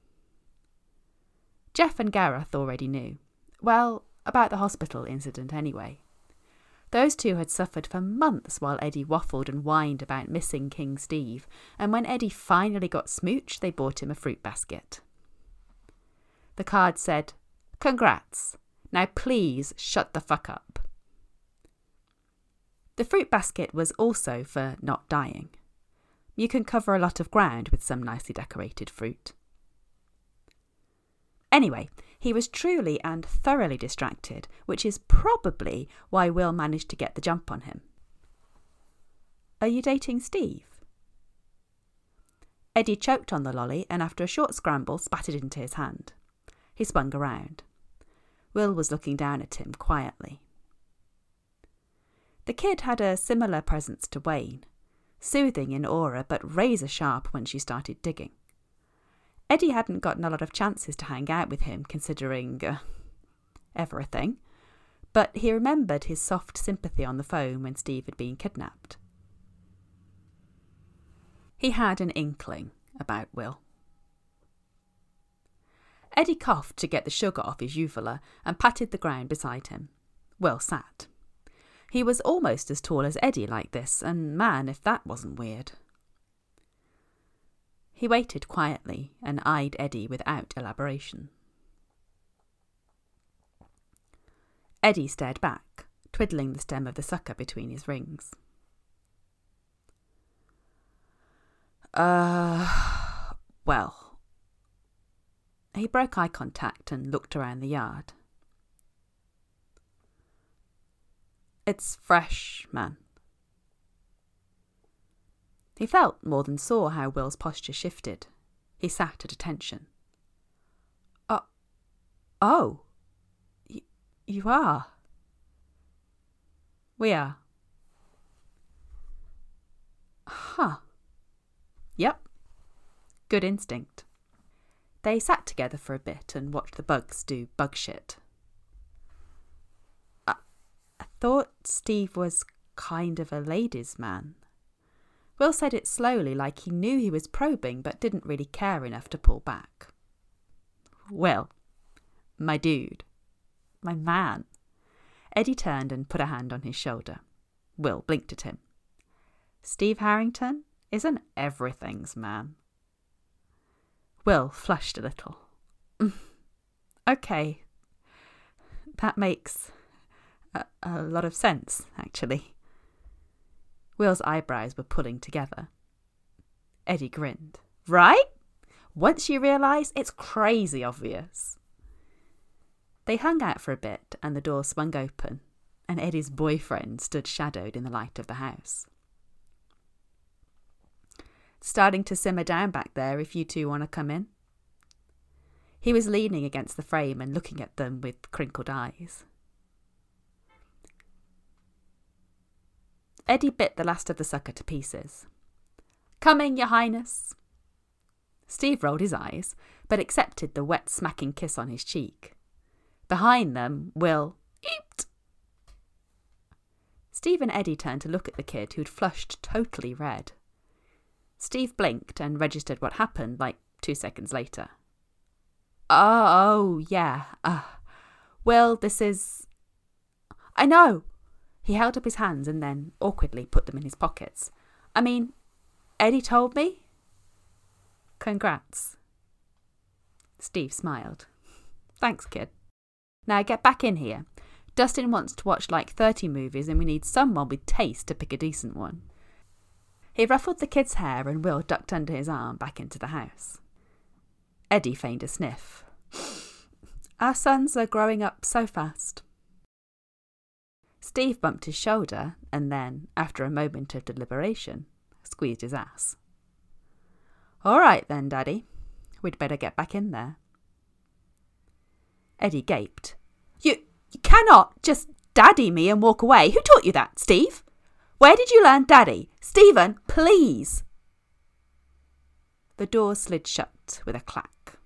Jeff and Gareth already knew. Well, about the hospital incident anyway. Those two had suffered for months while Eddie waffled and whined about missing King Steve, and when Eddie finally got smooched, they bought him a fruit basket. The card said, "Congrats. Now please shut the fuck up." The fruit basket was also for not dying. You can cover a lot of ground with some nicely decorated fruit. Anyway, he was truly and thoroughly distracted, which is probably why Will managed to get the jump on him. "Are you dating Steve?" Eddie choked on the lolly and after a short scramble spat it into his hand. He swung around. Will was looking down at him quietly. The kid had a similar presence to Wayne, soothing in aura but razor sharp when she started digging. Eddie hadn't gotten a lot of chances to hang out with him, considering uh, everything, but he remembered his soft sympathy on the phone when Steve had been kidnapped. He had an inkling about Will. Eddie coughed to get the sugar off his uvula and patted the ground beside him. Will sat. He was almost as tall as Eddie like this, and man, if that wasn't weird. He waited quietly and eyed Eddie without elaboration. Eddie stared back, twiddling the stem of the sucker between his rings. Uh, well. He broke eye contact and looked around the yard. "It's fresh, man." He felt more than saw how Will's posture shifted. He sat at attention. Uh, oh, y- you are? We are. Huh. Yep. Good instinct. They sat together for a bit and watched the bugs do bug shit. I, I thought Steve was kind of a ladies' man. Will said it slowly, like he knew he was probing but didn't really care enough to pull back. Well, my dude. My man. Eddie turned and put a hand on his shoulder. Will blinked at him. Steve Harrington is an everything's man. Will flushed a little. Okay. That makes a, a lot of sense, actually. Will's eyebrows were pulling together. Eddie grinned. Right? Once you realise, it's crazy obvious. They hung out for a bit and the door swung open and Eddie's boyfriend stood shadowed in the light of the house. Starting to simmer down back there if you two want to come in? He was leaning against the frame and looking at them with crinkled eyes. Eddie bit the last of the sucker to pieces. Coming, your highness. Steve rolled his eyes, but accepted the wet smacking kiss on his cheek. Behind them, Will eeped. Steve and Eddie turned to look at the kid who'd flushed totally red. Steve blinked and registered what happened like two seconds later. Oh, oh yeah. Uh, Will, this is... I know. He held up his hands and then awkwardly put them in his pockets. I mean, Eddie told me. Congrats. Steve smiled. Thanks, kid. Now get back in here. Dustin wants to watch like thirty movies and we need someone with taste to pick a decent one. He ruffled the kid's hair and Will ducked under his arm back into the house. Eddie feigned a sniff. Our sons are growing up so fast. Steve bumped his shoulder and then, after a moment of deliberation, squeezed his ass. All right then, Daddy. We'd better get back in there. Eddie gaped. You, you cannot just daddy me and walk away. Who taught you that, Steve? Where did you learn daddy? Stephen, please. The door slid shut with a clack.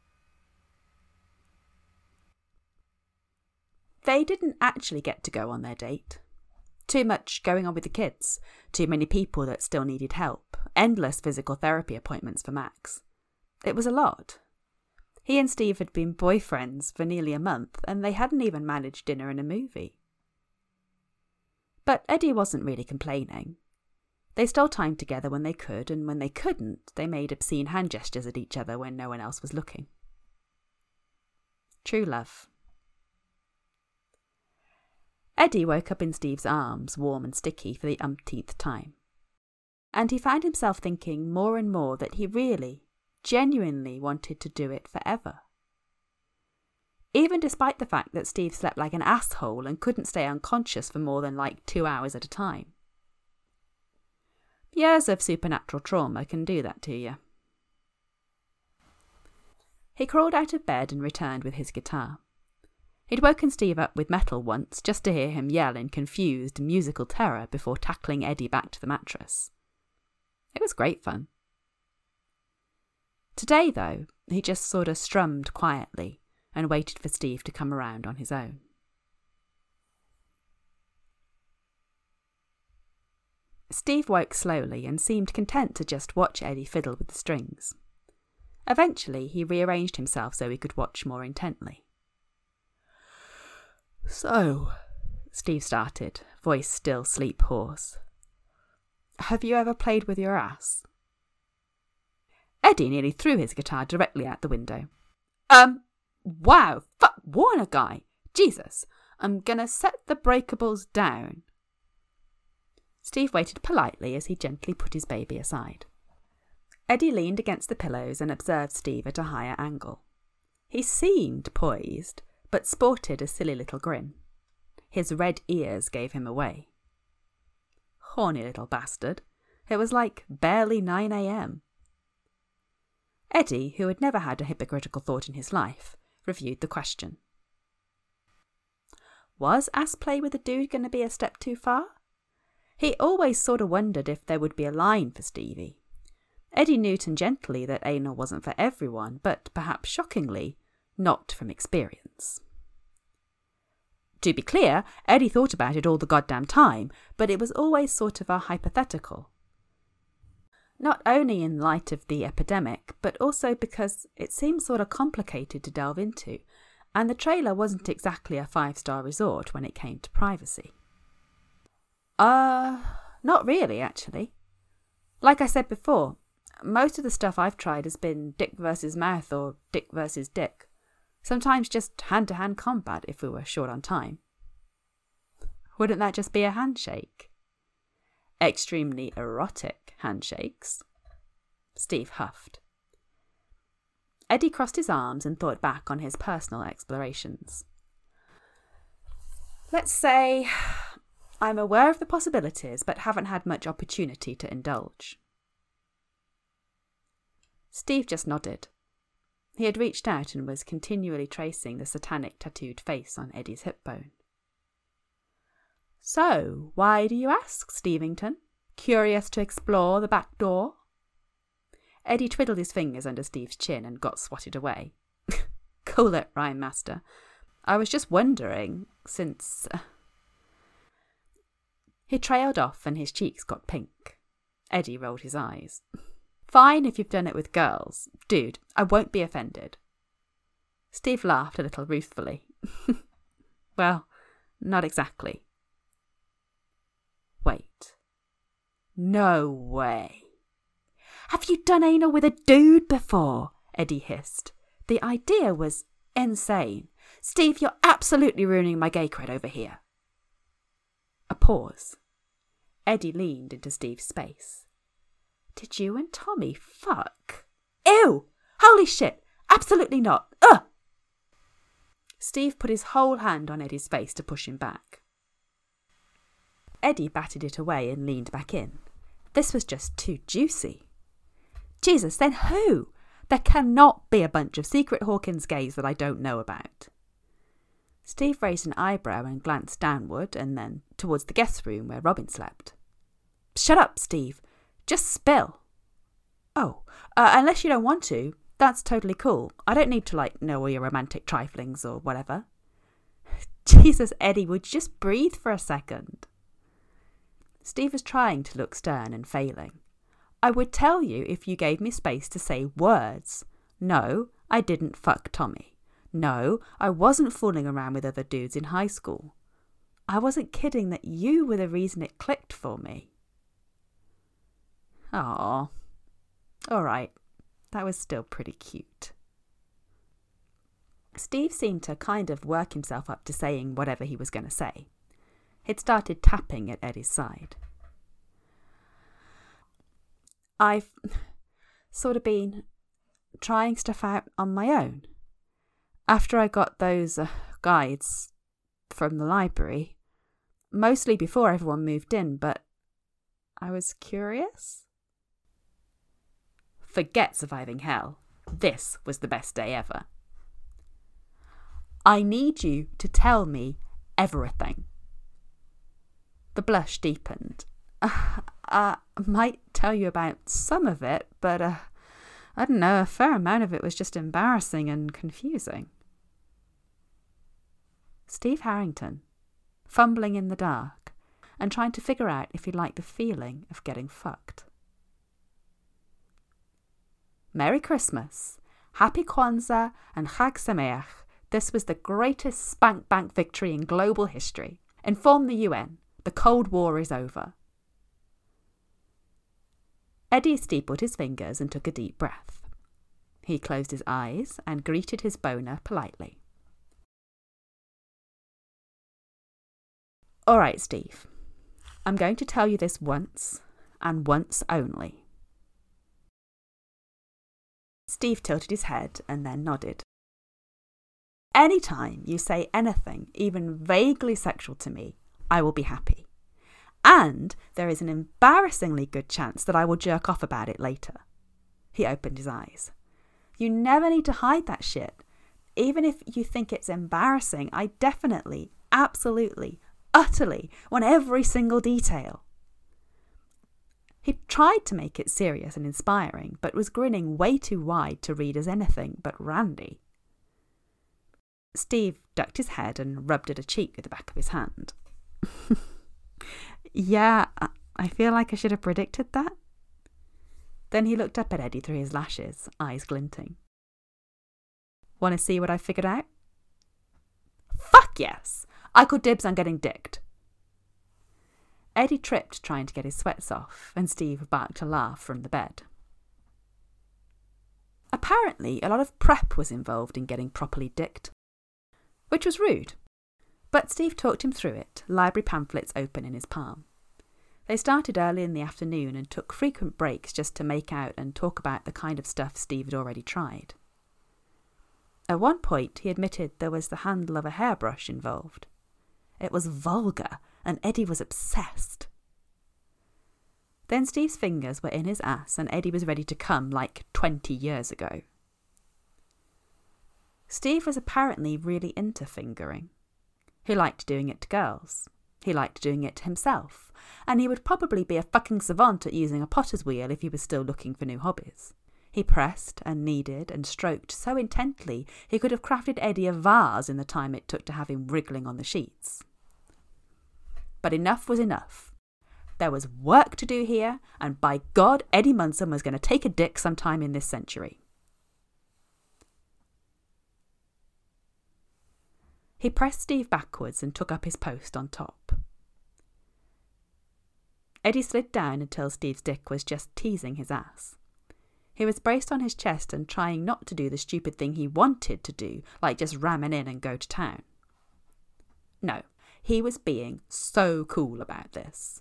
They didn't actually get to go on their date. Too much going on with the kids, too many people that still needed help, endless physical therapy appointments for Max. It was a lot. He and Steve had been boyfriends for nearly a month and they hadn't even managed dinner and a movie. But Eddie wasn't really complaining. They stole time together when they could, and when they couldn't, they made obscene hand gestures at each other when no one else was looking. True love. Eddie woke up in Steve's arms, warm and sticky, for the umpteenth time. And he found himself thinking more and more that he really, genuinely wanted to do it forever. Even despite the fact that Steve slept like an asshole and couldn't stay unconscious for more than like two hours at a time. Years of supernatural trauma can do that to you. He crawled out of bed and returned with his guitar. He'd woken Steve up with metal once, just to hear him yell in confused, musical terror before tackling Eddie back to the mattress. It was great fun. Today, though, he just sort of strummed quietly and waited for Steve to come around on his own. Steve woke slowly and seemed content to just watch Eddie fiddle with the strings. Eventually, he rearranged himself so he could watch more intently. So, Steve started, voice still sleep hoarse. Have you ever played with your ass? Eddie nearly threw his guitar directly out the window. Um, wow, fuck Warner guy. Jesus, I'm gonna set the breakables down. Steve waited politely as he gently put his baby aside. Eddie leaned against the pillows and observed Steve at a higher angle. He seemed poised, but sported a silly little grin. His red ears gave him away. Horny little bastard. It was like barely nine a.m. Eddie, who had never had a hypocritical thought in his life, reviewed the question. Was ass play with a dude going to be a step too far? He always sort of wondered if there would be a line for Stevie. Eddie knew tangentially that anal wasn't for everyone, but perhaps shockingly, not from experience. To be clear, Eddie thought about it all the goddamn time, but it was always sort of a hypothetical. Not only in light of the epidemic, but also because it seemed sort of complicated to delve into, and the trailer wasn't exactly a five-star resort when it came to privacy. Uh, not really, actually. Like I said before, most of the stuff I've tried has been dick versus mouth or dick versus dick. Sometimes just hand-to-hand combat if we were short on time. Wouldn't that just be a handshake? Extremely erotic handshakes. Steve huffed. Eddie crossed his arms and thought back on his personal explorations. Let's say I'm aware of the possibilities, but haven't had much opportunity to indulge. Steve just nodded. He had reached out and was continually tracing the satanic tattooed face on Eddie's hip bone. So, why do you ask, Stevington? Curious to explore the back door? Eddie twiddled his fingers under Steve's chin and got swatted away. Cool it, Rhyme Master. I was just wondering, since... Uh... He trailed off and his cheeks got pink. Eddie rolled his eyes. Fine if you've done it with girls. Dude, I won't be offended. Steve laughed a little ruefully. Well, not exactly. Wait. No way. Have you done anal with a dude before? Eddie hissed. The idea was insane. Steve, you're absolutely ruining my gay cred over here. A pause. Eddie leaned into Steve's space. Did you and Tommy fuck? Ew! Holy shit! Absolutely not! Ugh! Steve put his whole hand on Eddie's face to push him back. Eddie batted it away and leaned back in. This was just too juicy. Jesus, then who? There cannot be a bunch of secret Hawkins gays that I don't know about. Steve raised an eyebrow and glanced downward and then towards the guest room where Robin slept. Shut up, Steve. Just spill. Oh, uh, unless you don't want to, that's totally cool. I don't need to, like, know all your romantic triflings or whatever. Jesus, Eddie, would you just breathe for a second? Steve was trying to look stern and failing. I would tell you if you gave me space to say words. No, I didn't fuck Tommy. No, I wasn't fooling around with other dudes in high school. I wasn't kidding that you were the reason it clicked for me. Aw. All right. That was still pretty cute. Steve seemed to kind of work himself up to saying whatever he was going to say. He'd started tapping at Eddie's side. I've sort of been trying stuff out on my own. After I got those uh, guides from the library, mostly before everyone moved in, but I was curious. Forget surviving hell. This was the best day ever. I need you to tell me everything. The blush deepened. Uh, I might tell you about some of it, but uh, I don't know, a fair amount of it was just embarrassing and confusing. Steve Harrington, fumbling in the dark and trying to figure out if he liked the feeling of getting fucked. Merry Christmas, Happy Kwanzaa and Chag Sameach. This was the greatest spank bank victory in global history. Inform the U N. The Cold War is over. Eddie steepled his fingers and took a deep breath. He closed his eyes and greeted his boner politely. All right, Steve. I'm going to tell you this once, and once only. Steve tilted his head and then nodded. Anytime you say anything, even vaguely sexual to me, I will be happy. And there is an embarrassingly good chance that I will jerk off about it later. He opened his eyes. You never need to hide that shit. Even if you think it's embarrassing, I definitely, absolutely, utterly want every single detail. He tried to make it serious and inspiring, but was grinning way too wide to read as anything but randy. Steve ducked his head and rubbed at a cheek with the back of his hand. Yeah, I feel like I should have predicted that. Then he looked up at Eddie through his lashes, eyes glinting. Want to see what I figured out? Fuck yes! I call dibs on getting dicked. Eddie tripped trying to get his sweats off, and Steve barked a laugh from the bed. Apparently, a lot of prep was involved in getting properly dicked, which was rude. But Steve talked him through it, library pamphlets open in his palm. They started early in the afternoon and took frequent breaks just to make out and talk about the kind of stuff Steve had already tried. At one point, he admitted there was the handle of a hairbrush involved. It was vulgar, and Eddie was obsessed. Then Steve's fingers were in his ass, and Eddie was ready to come like twenty years ago. Steve was apparently really into fingering. He liked doing it to girls. He liked doing it to himself, and he would probably be a fucking savant at using a potter's wheel if he was still looking for new hobbies. He pressed and kneaded and stroked so intently he could have crafted Eddie a vase in the time it took to have him wriggling on the sheets. But enough was enough. There was work to do here, and by God, Eddie Munson was going to take a dick sometime in this century. He pressed Steve backwards and took up his post on top. Eddie slid down until Steve's dick was just teasing his ass. He was braced on his chest and trying not to do the stupid thing he wanted to do, like just ramming in and go to town. No, he was being so cool about this.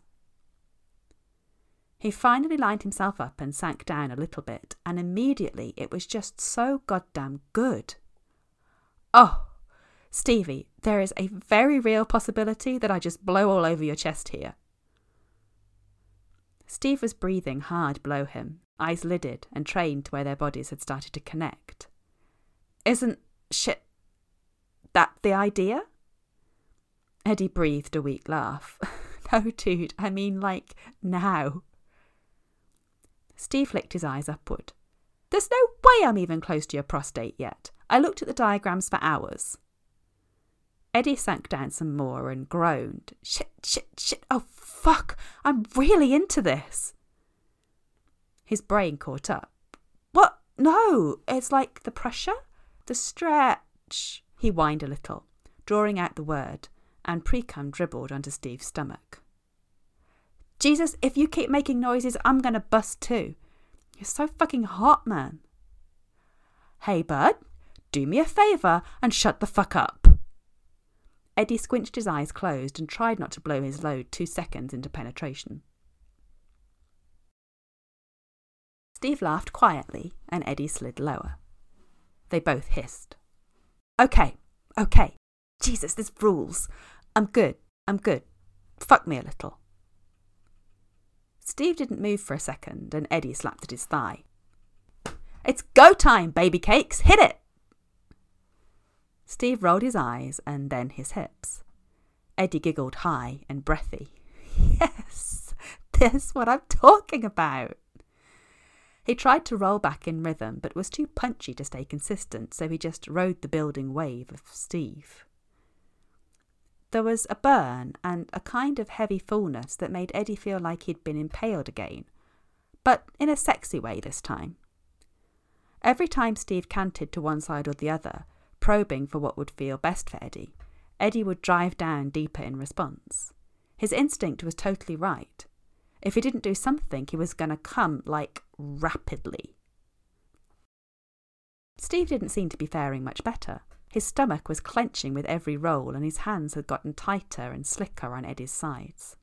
He finally lined himself up and sank down a little bit, and immediately it was just so goddamn good. Oh, Stevie, there is a very real possibility that I just blow all over your chest here. Steve was breathing hard below him, eyes lidded and trained to where their bodies had started to connect. Isn't shit that the idea? Eddie breathed a weak laugh. No, dude, I mean like now. Steve flicked his eyes upward. There's no way I'm even close to your prostate yet. I looked at the diagrams for hours. Eddie sank down some more and groaned. Shit, shit, shit, oh fuck, I'm really into this. His brain caught up. What? No, it's like the pressure? The stretch. He whined a little, drawing out the word, and pre-cum dribbled onto Steve's stomach. Jesus, if you keep making noises, I'm going to bust too. You're so fucking hot, man. Hey, bud, do me a favour and shut the fuck up. Eddie squinched his eyes closed and tried not to blow his load two seconds into penetration. Steve laughed quietly and Eddie slid lower. They both hissed. Okay, okay. Jesus, this rules. I'm good, I'm good. Fuck me a little. Steve didn't move for a second and Eddie slapped at his thigh. It's go time, baby cakes, hit it! Steve rolled his eyes and then his hips. Eddie giggled high and breathy. Yes, this is what I'm talking about. He tried to roll back in rhythm, but was too punchy to stay consistent, so he just rode the building wave of Steve. There was a burn and a kind of heavy fullness that made Eddie feel like he'd been impaled again, but in a sexy way this time. Every time Steve canted to one side or the other, probing for what would feel best for Eddie, Eddie would drive down deeper in response. His instinct was totally right. If he didn't do something, he was going to come, like, rapidly. Steve didn't seem to be faring much better. His stomach was clenching with every roll, and his hands had gotten tighter and slicker on Eddie's sides.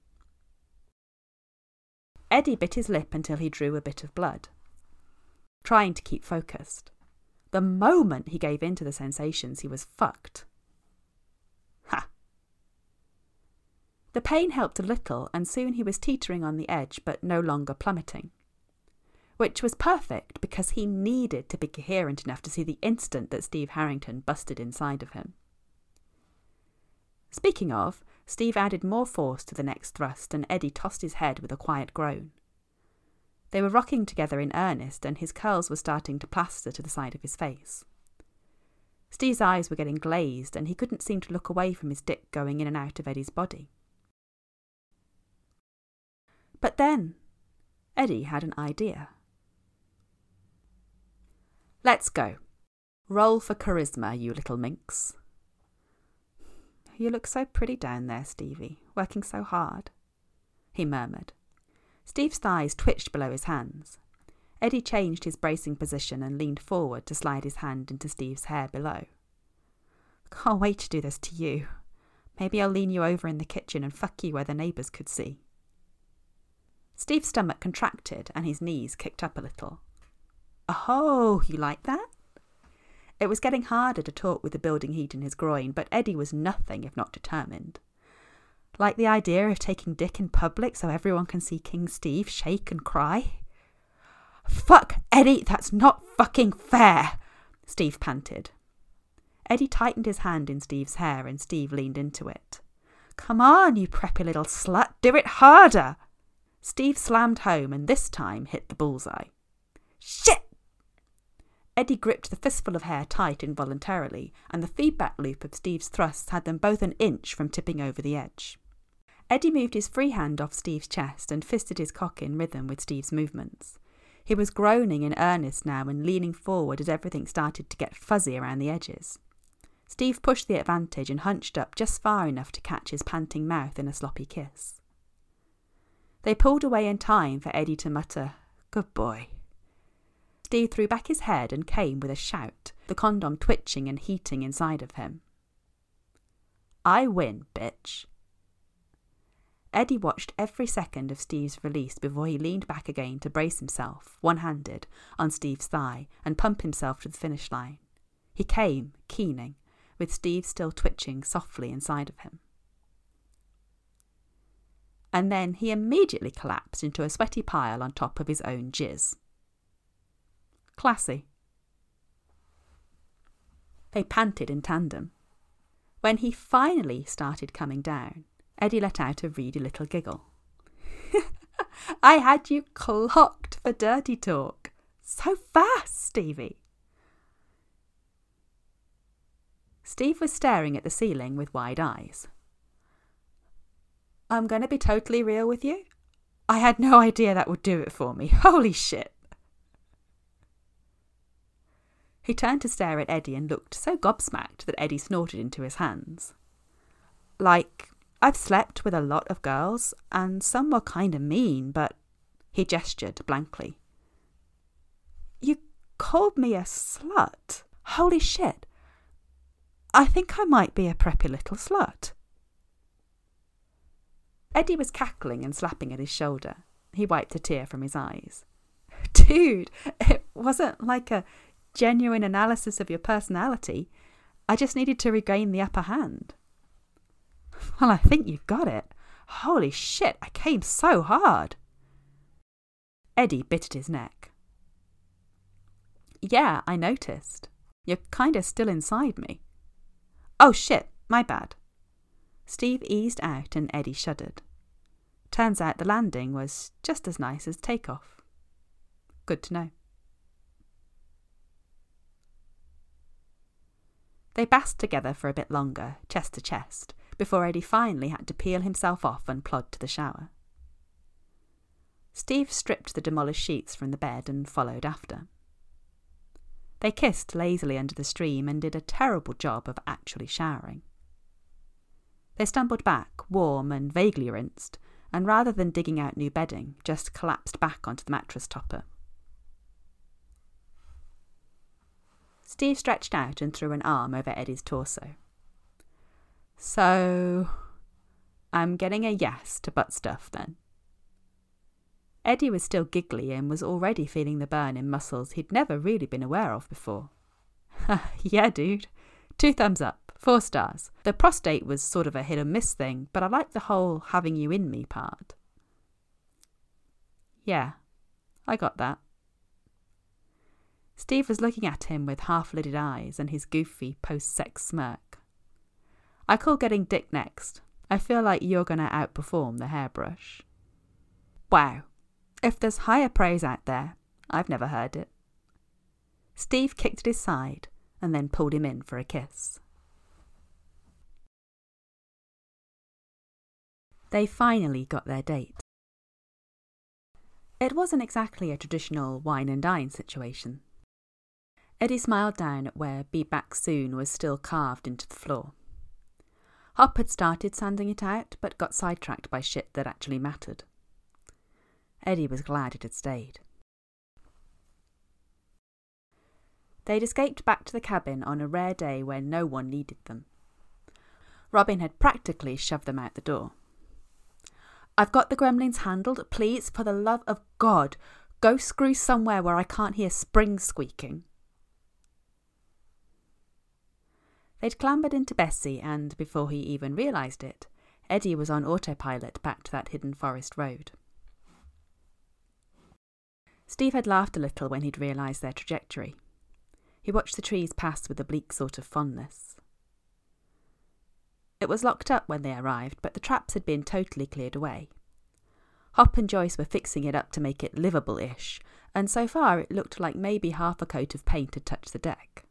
Eddie bit his lip until he drew a bit of blood, trying to keep focused. The moment he gave in to the sensations, he was fucked. Ha! The pain helped a little, and soon he was teetering on the edge, but no longer plummeting. Which was perfect, because he needed to be coherent enough to see the instant that Steve Harrington busted inside of him. Speaking of, Steve added more force to the next thrust, and Eddie tossed his head with a quiet groan. They were rocking together in earnest, and his curls were starting to plaster to the side of his face. Steve's eyes were getting glazed, and he couldn't seem to look away from his dick going in and out of Eddie's body. But then, Eddie had an idea. Let's go. Roll for charisma, you little minx. You look so pretty down there, Stevie, working so hard, he murmured. Steve's thighs twitched below his hands. Eddie changed his bracing position and leaned forward to slide his hand into Steve's hair below. Can't wait to do this to you. Maybe I'll lean you over in the kitchen and fuck you where the neighbours could see. Steve's stomach contracted and his knees kicked up a little. Oh, you like that? It was getting harder to talk with the building heat in his groin, but Eddie was nothing if not determined. Like the idea of taking dick in public so everyone can see King Steve shake and cry? Fuck, Eddie, that's not fucking fair, Steve panted. Eddie tightened his hand in Steve's hair and Steve leaned into it. Come on, you preppy little slut, do it harder. Steve slammed home and this time hit the bullseye. Shit! Eddie gripped the fistful of hair tight involuntarily, and the feedback loop of Steve's thrusts had them both an inch from tipping over the edge. Eddie moved his free hand off Steve's chest and fisted his cock in rhythm with Steve's movements. He was groaning in earnest now and leaning forward as everything started to get fuzzy around the edges. Steve pushed the advantage and hunched up just far enough to catch his panting mouth in a sloppy kiss. They pulled away in time for Eddie to mutter, "Good boy." Steve threw back his head and came with a shout, the condom twitching and heating inside of him. I win, bitch. Eddie watched every second of Steve's release before he leaned back again to brace himself, one-handed, on Steve's thigh and pump himself to the finish line. He came, keening, with Steve still twitching softly inside of him. And then he immediately collapsed into a sweaty pile on top of his own jizz. Classy. They panted in tandem. When he finally started coming down, Eddie let out a reedy little giggle. I had you clocked for dirty talk. So fast, Stevie. Steve was staring at the ceiling with wide eyes. I'm going to be totally real with you. I had no idea that would do it for me. Holy shit. He turned to stare at Eddie and looked so gobsmacked that Eddie snorted into his hands. Like, I've slept with a lot of girls, and some were kind of mean, but... He gestured blankly. You called me a slut? Holy shit. I think I might be a preppy little slut. Eddie was cackling and slapping at his shoulder. He wiped a tear from his eyes. Dude, it wasn't like a genuine analysis of your personality. I just needed to regain the upper hand. Well, I think you've got it. Holy shit, I came so hard. Eddie bit at his neck. Yeah, I noticed. You're kind of still inside me. Oh shit, my bad. Steve eased out and Eddie shuddered. Turns out the landing was just as nice as takeoff. Good to know. They basked together for a bit longer, chest to chest, before Eddie finally had to peel himself off and plod to the shower. Steve stripped the demolished sheets from the bed and followed after. They kissed lazily under the stream and did a terrible job of actually showering. They stumbled back, warm and vaguely rinsed, and rather than digging out new bedding, just collapsed back onto the mattress topper. Steve stretched out and threw an arm over Eddie's torso. So, I'm getting a yes to butt stuff then. Eddie was still giggly and was already feeling the burn in muscles he'd never really been aware of before. Yeah, dude. Two thumbs up. Four stars. The prostate was sort of a hit and miss thing, but I liked the whole having you in me part. Yeah, I got that. Steve was looking at him with half-lidded eyes and his goofy post-sex smirk. I call getting dick next. I feel like you're going to outperform the hairbrush. Wow. If there's higher praise out there, I've never heard it. Steve kicked at his side and then pulled him in for a kiss. They finally got their date. It wasn't exactly a traditional wine and dine situation. Eddie smiled down at where "Be back soon" was still carved into the floor. Hop had started sanding it out, but got sidetracked by shit that actually mattered. Eddie was glad it had stayed. They'd escaped back to the cabin on a rare day when no one needed them. Robin had practically shoved them out the door. "I've got the gremlins handled. Please, for the love of God, go screw somewhere where I can't hear springs squeaking." They'd clambered into Bessie, and before he even realised it, Eddie was on autopilot back to that hidden forest road. Steve had laughed a little when he'd realised their trajectory. He watched the trees pass with a bleak sort of fondness. It was locked up when they arrived, but the traps had been totally cleared away. Hop and Joyce were fixing it up to make it livable-ish, and so far it looked like maybe half a coat of paint had touched the deck.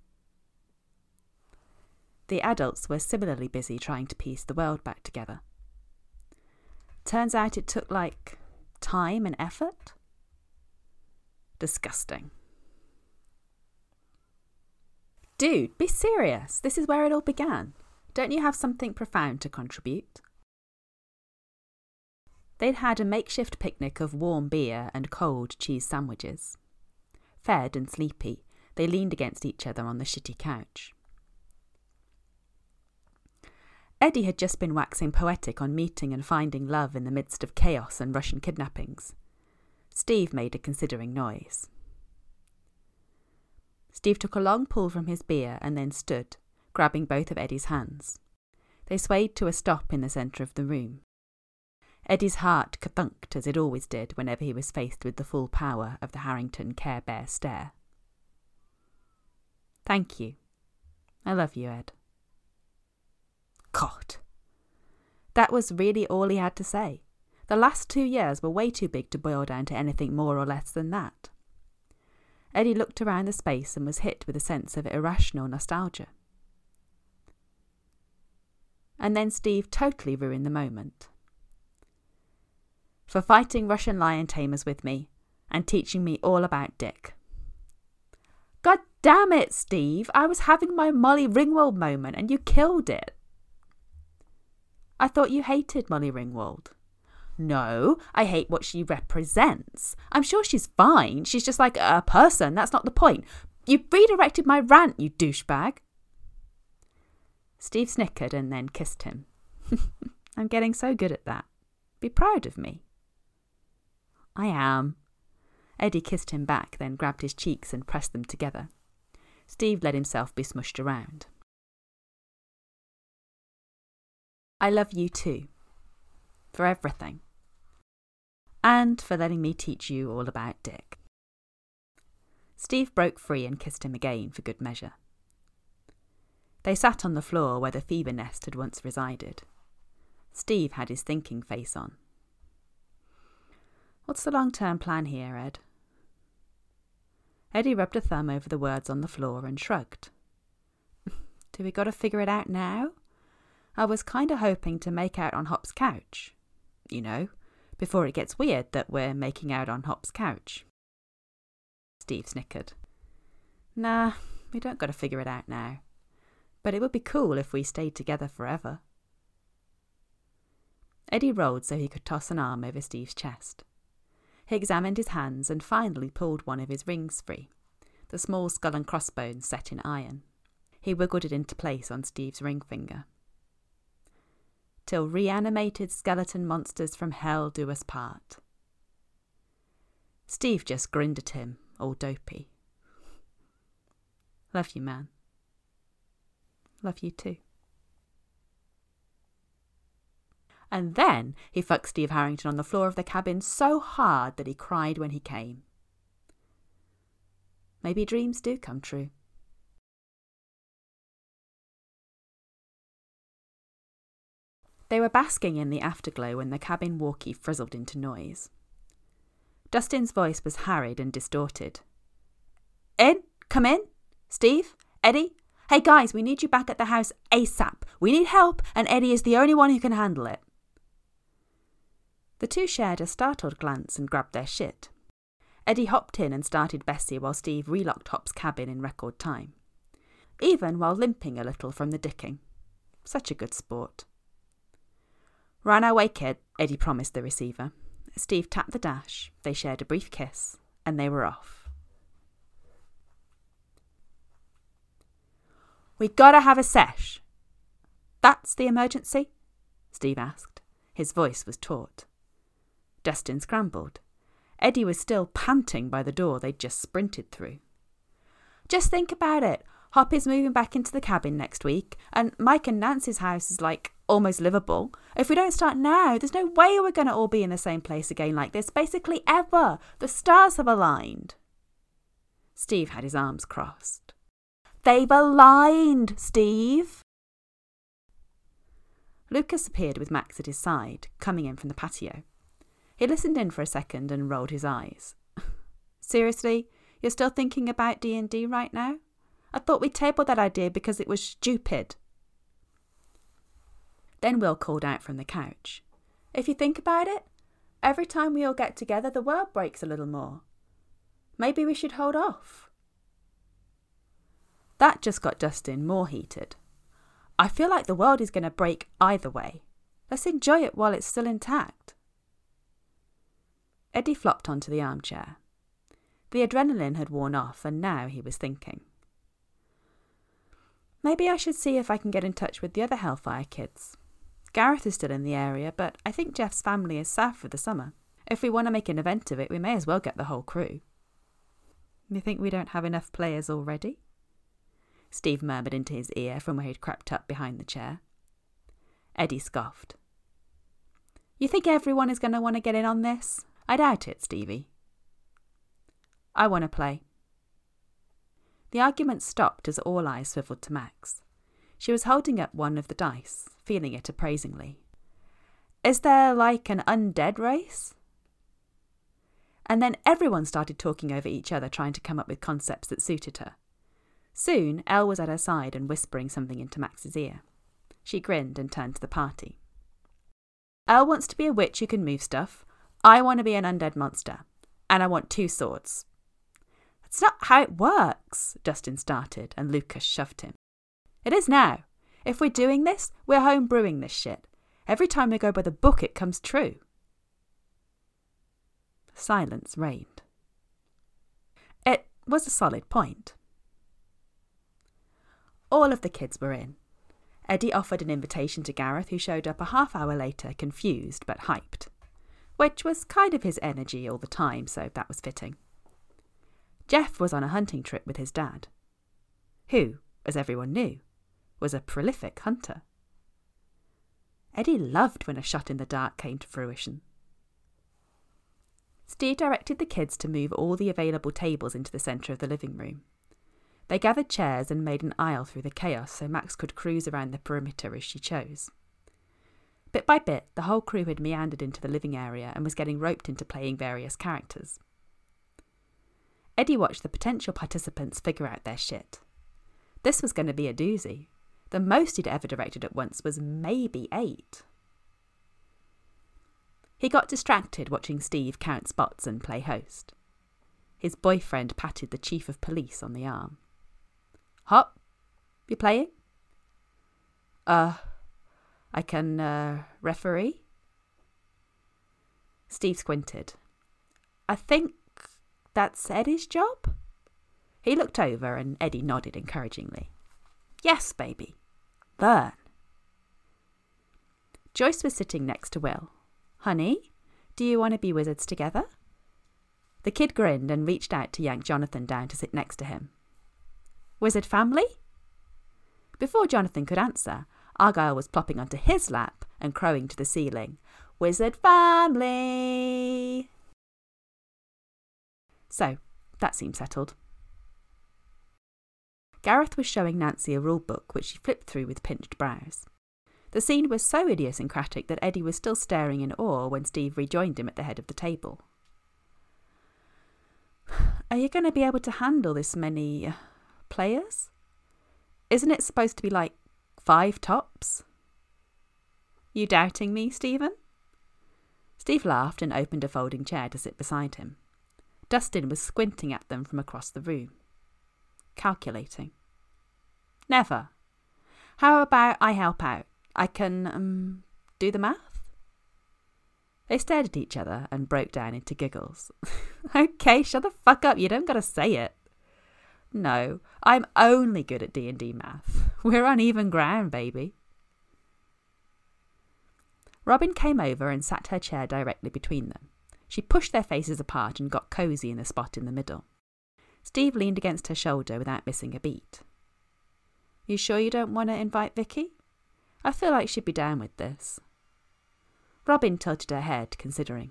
The adults were similarly busy trying to piece the world back together. Turns out it took, like, time and effort. Disgusting. Dude, be serious. This is where it all began. Don't you have something profound to contribute? They'd had a makeshift picnic of warm beer and cold cheese sandwiches. Fed and sleepy, they leaned against each other on the shitty couch. Eddie had just been waxing poetic on meeting and finding love in the midst of chaos and Russian kidnappings. Steve made a considering noise. Steve took a long pull from his beer and then stood, grabbing both of Eddie's hands. They swayed to a stop in the centre of the room. Eddie's heart ka-thunked as it always did whenever he was faced with the full power of the Harrington Care Bear stare. "Thank you. I love you, Ed." God. That was really all he had to say. The last two years were way too big to boil down to anything more or less than that. Eddie looked around the space and was hit with a sense of irrational nostalgia. And then Steve totally ruined the moment. "For fighting Russian lion tamers with me and teaching me all about Dick." God damn it, Steve! I was having my Molly Ringwald moment and you killed it. I thought you hated Molly Ringwald. No, I hate what she represents. I'm sure she's fine. She's just like a person. That's not the point. You redirected my rant, you douchebag. Steve snickered and then kissed him. I'm getting so good at that. Be proud of me. I am. Eddie kissed him back, then grabbed his cheeks and pressed them together. Steve let himself be smushed around. I love you too. For everything. And for letting me teach you all about Dick. Steve broke free and kissed him again for good measure. They sat on the floor where the fever nest had once resided. Steve had his thinking face on. What's the long-term plan here, Ed? Eddie rubbed a thumb over the words on the floor and shrugged. Do we got to figure it out now? I was kind of hoping to make out on Hop's couch. You know, before it gets weird that we're making out on Hop's couch. Steve snickered. Nah, we don't got to figure it out now. But it would be cool if we stayed together forever. Eddie rolled so he could toss an arm over Steve's chest. He examined his hands and finally pulled one of his rings free, the small skull and crossbones set in iron. He wiggled it into place on Steve's ring finger. Till reanimated skeleton monsters from hell do us part. Steve just grinned at him, all dopey. Love you, man. Love you too. And then he fucked Steve Harrington on the floor of the cabin so hard that he cried when he came. Maybe dreams do come true. They were basking in the afterglow when the cabin walkie frizzled into noise. Dustin's voice was harried and distorted. In? Come in? Steve? Eddie? Hey guys, we need you back at the house ASAP. We need help, and Eddie is the only one who can handle it. The two shared a startled glance and grabbed their shit. Eddie hopped in and started Bessie while Steve relocked Hop's cabin in record time, even while limping a little from the dicking. Such a good sport. "We're on our way, kid," Eddie promised the receiver. Steve tapped the dash, they shared a brief kiss, and they were off. "We gotta have a sesh." "That's the emergency?" Steve asked. His voice was taut. Dustin scrambled. Eddie was still panting by the door they'd just sprinted through. "Just think about it. Hop is moving back into the cabin next week, and Mike and Nancy's house is, like, almost livable. If we don't start now, there's no way we're going to all be in the same place again like this, basically ever. The stars have aligned." Steve had his arms crossed. "They've aligned, Steve!" Lucas appeared with Max at his side, coming in from the patio. He listened in for a second and rolled his eyes. "Seriously? You're still thinking about D and D right now? I thought we tabled that idea because it was stupid." Then Will called out from the couch. "If you think about it, every time we all get together, the world breaks a little more. Maybe we should hold off." That just got Dustin more heated. "I feel like the world is going to break either way. Let's enjoy it while it's still intact." Eddie flopped onto the armchair. The adrenaline had worn off, and now he was thinking. "Maybe I should see if I can get in touch with the other Hellfire kids. Gareth is still in the area, but I think Jeff's family is south for the summer. If we want to make an event of it, we may as well get the whole crew." "You think we don't have enough players already?" Steve murmured into his ear from where he'd crept up behind the chair. Eddie scoffed. "You think everyone is going to want to get in on this? I doubt it, Stevie." "I want to play." The argument stopped as all eyes swiveled to Max. She was holding up one of the dice, feeling it appraisingly. "Is there, like, an undead race?" And then everyone started talking over each other, trying to come up with concepts that suited her. Soon, Elle was at her side and whispering something into Max's ear. She grinned and turned to the party. "Elle wants to be a witch who can move stuff. I want to be an undead monster. And I want two swords." "That's not how it works," Dustin started, and Lucas shoved him. "It is now. If we're doing this, we're home brewing this shit. Every time we go by the book, it comes true." Silence reigned. It was a solid point. All of the kids were in. Eddie offered an invitation to Gareth, who showed up a half hour later, confused but hyped, which was kind of his energy all the time, so that was fitting. Jeff was on a hunting trip with his dad, who, as everyone knew, was a prolific hunter. Eddie loved when a shot in the dark came to fruition. Steve directed the kids to move all the available tables into the centre of the living room. They gathered chairs and made an aisle through the chaos so Max could cruise around the perimeter as she chose. Bit by bit, the whole crew had meandered into the living area and was getting roped into playing various characters. Eddie watched the potential participants figure out their shit. This was going to be a doozy. The most he'd ever directed at once was maybe eight. He got distracted watching Steve count spots and play host. His boyfriend patted the chief of police on the arm. "Hop, you playing?" Uh, I can, uh, referee?" Steve squinted. "I think that's Eddie's job?" He looked over and Eddie nodded encouragingly. "Yes, baby. Learn." Joyce was sitting next to Will. "Honey, do you want to be wizards together?" The kid grinned and reached out to yank Jonathan down to sit next to him. "Wizard family?" Before Jonathan could answer, Argyle was plopping onto his lap and crowing to the ceiling, "Wizard family!" So, that seemed settled. Gareth was showing Nancy a rule book, which she flipped through with pinched brows. The scene was so idiosyncratic that Eddie was still staring in awe when Steve rejoined him at the head of the table. Are you going to be able to handle this many players? Isn't it supposed to be like five tops? You doubting me, Stephen? Steve laughed and opened a folding chair to sit beside him. Dustin was squinting at them from across the room. Calculating. Never. How about I help out? I can, um, do the math? They stared at each other and broke down into giggles. Okay, shut the fuck up, you don't gotta say it. No, I'm only good at D and D math. We're on even ground, baby. Robin came over and sat her chair directly between them. She pushed their faces apart and got cosy in the spot in the middle. Steve leaned against her shoulder without missing a beat. You sure you don't want to invite Vicky? I feel like she'd be down with this. Robin tilted her head, considering.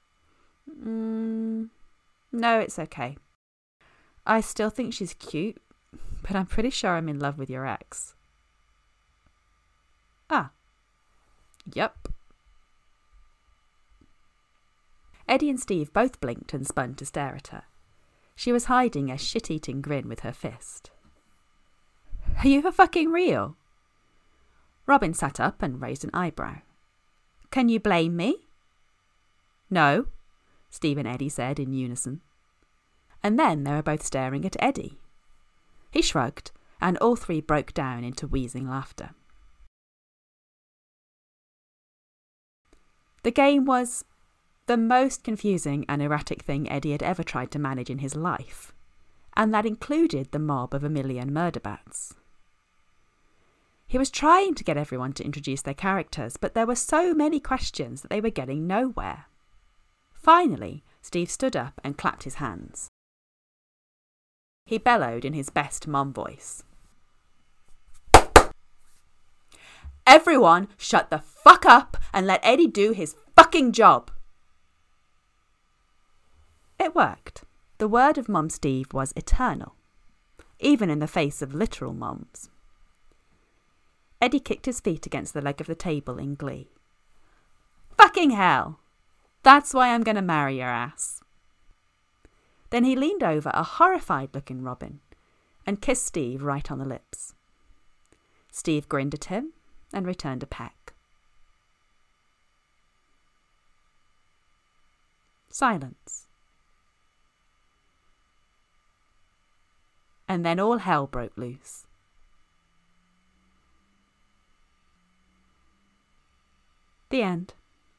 Mm, no, it's okay. I still think she's cute, but I'm pretty sure I'm in love with your ex. Ah. Yep. Eddie and Steve both blinked and spun to stare at her. She was hiding a shit-eating grin with her fist. Are you for fucking real? Robin sat up and raised an eyebrow. Can you blame me? No, Steve and Eddie said in unison. And then they were both staring at Eddie. He shrugged, and all three broke down into wheezing laughter. The game was the most confusing and erratic thing Eddie had ever tried to manage in his life, and that included the mob of a million murder bats. He was trying to get everyone to introduce their characters, but there were so many questions that they were getting nowhere. Finally, Steve stood up and clapped his hands. He bellowed in his best mom voice. Everyone shut the fuck up and let Eddie do his fucking job. It worked. The word of Mom Steve was eternal, even in the face of literal moms. Eddie kicked his feet against the leg of the table in glee. Fucking hell! That's why I'm going to marry your ass. Then he leaned over a horrified-looking Robin and kissed Steve right on the lips. Steve grinned at him and returned a peck. Silence. And then all hell broke loose. The end.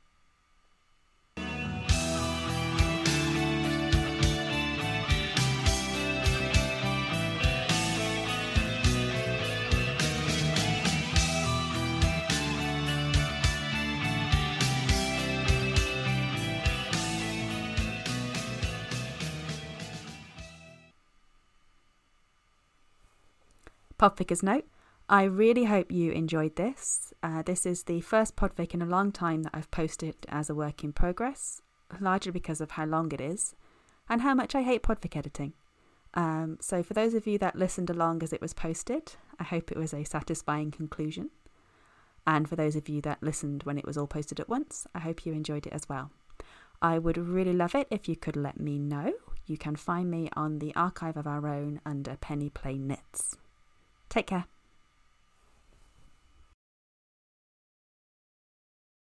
Podvickers note, I really hope you enjoyed this. Uh, this is the first podvick in a long time that I've posted as a work in progress, largely because of how long it is and how much I hate podvick editing. Um, so for those of you that listened along as it was posted, I hope it was a satisfying conclusion. And for those of you that listened when it was all posted at once, I hope you enjoyed it as well. I would really love it if you could let me know. You can find me on the Archive of Our Own under Penny Play Knits. Take care.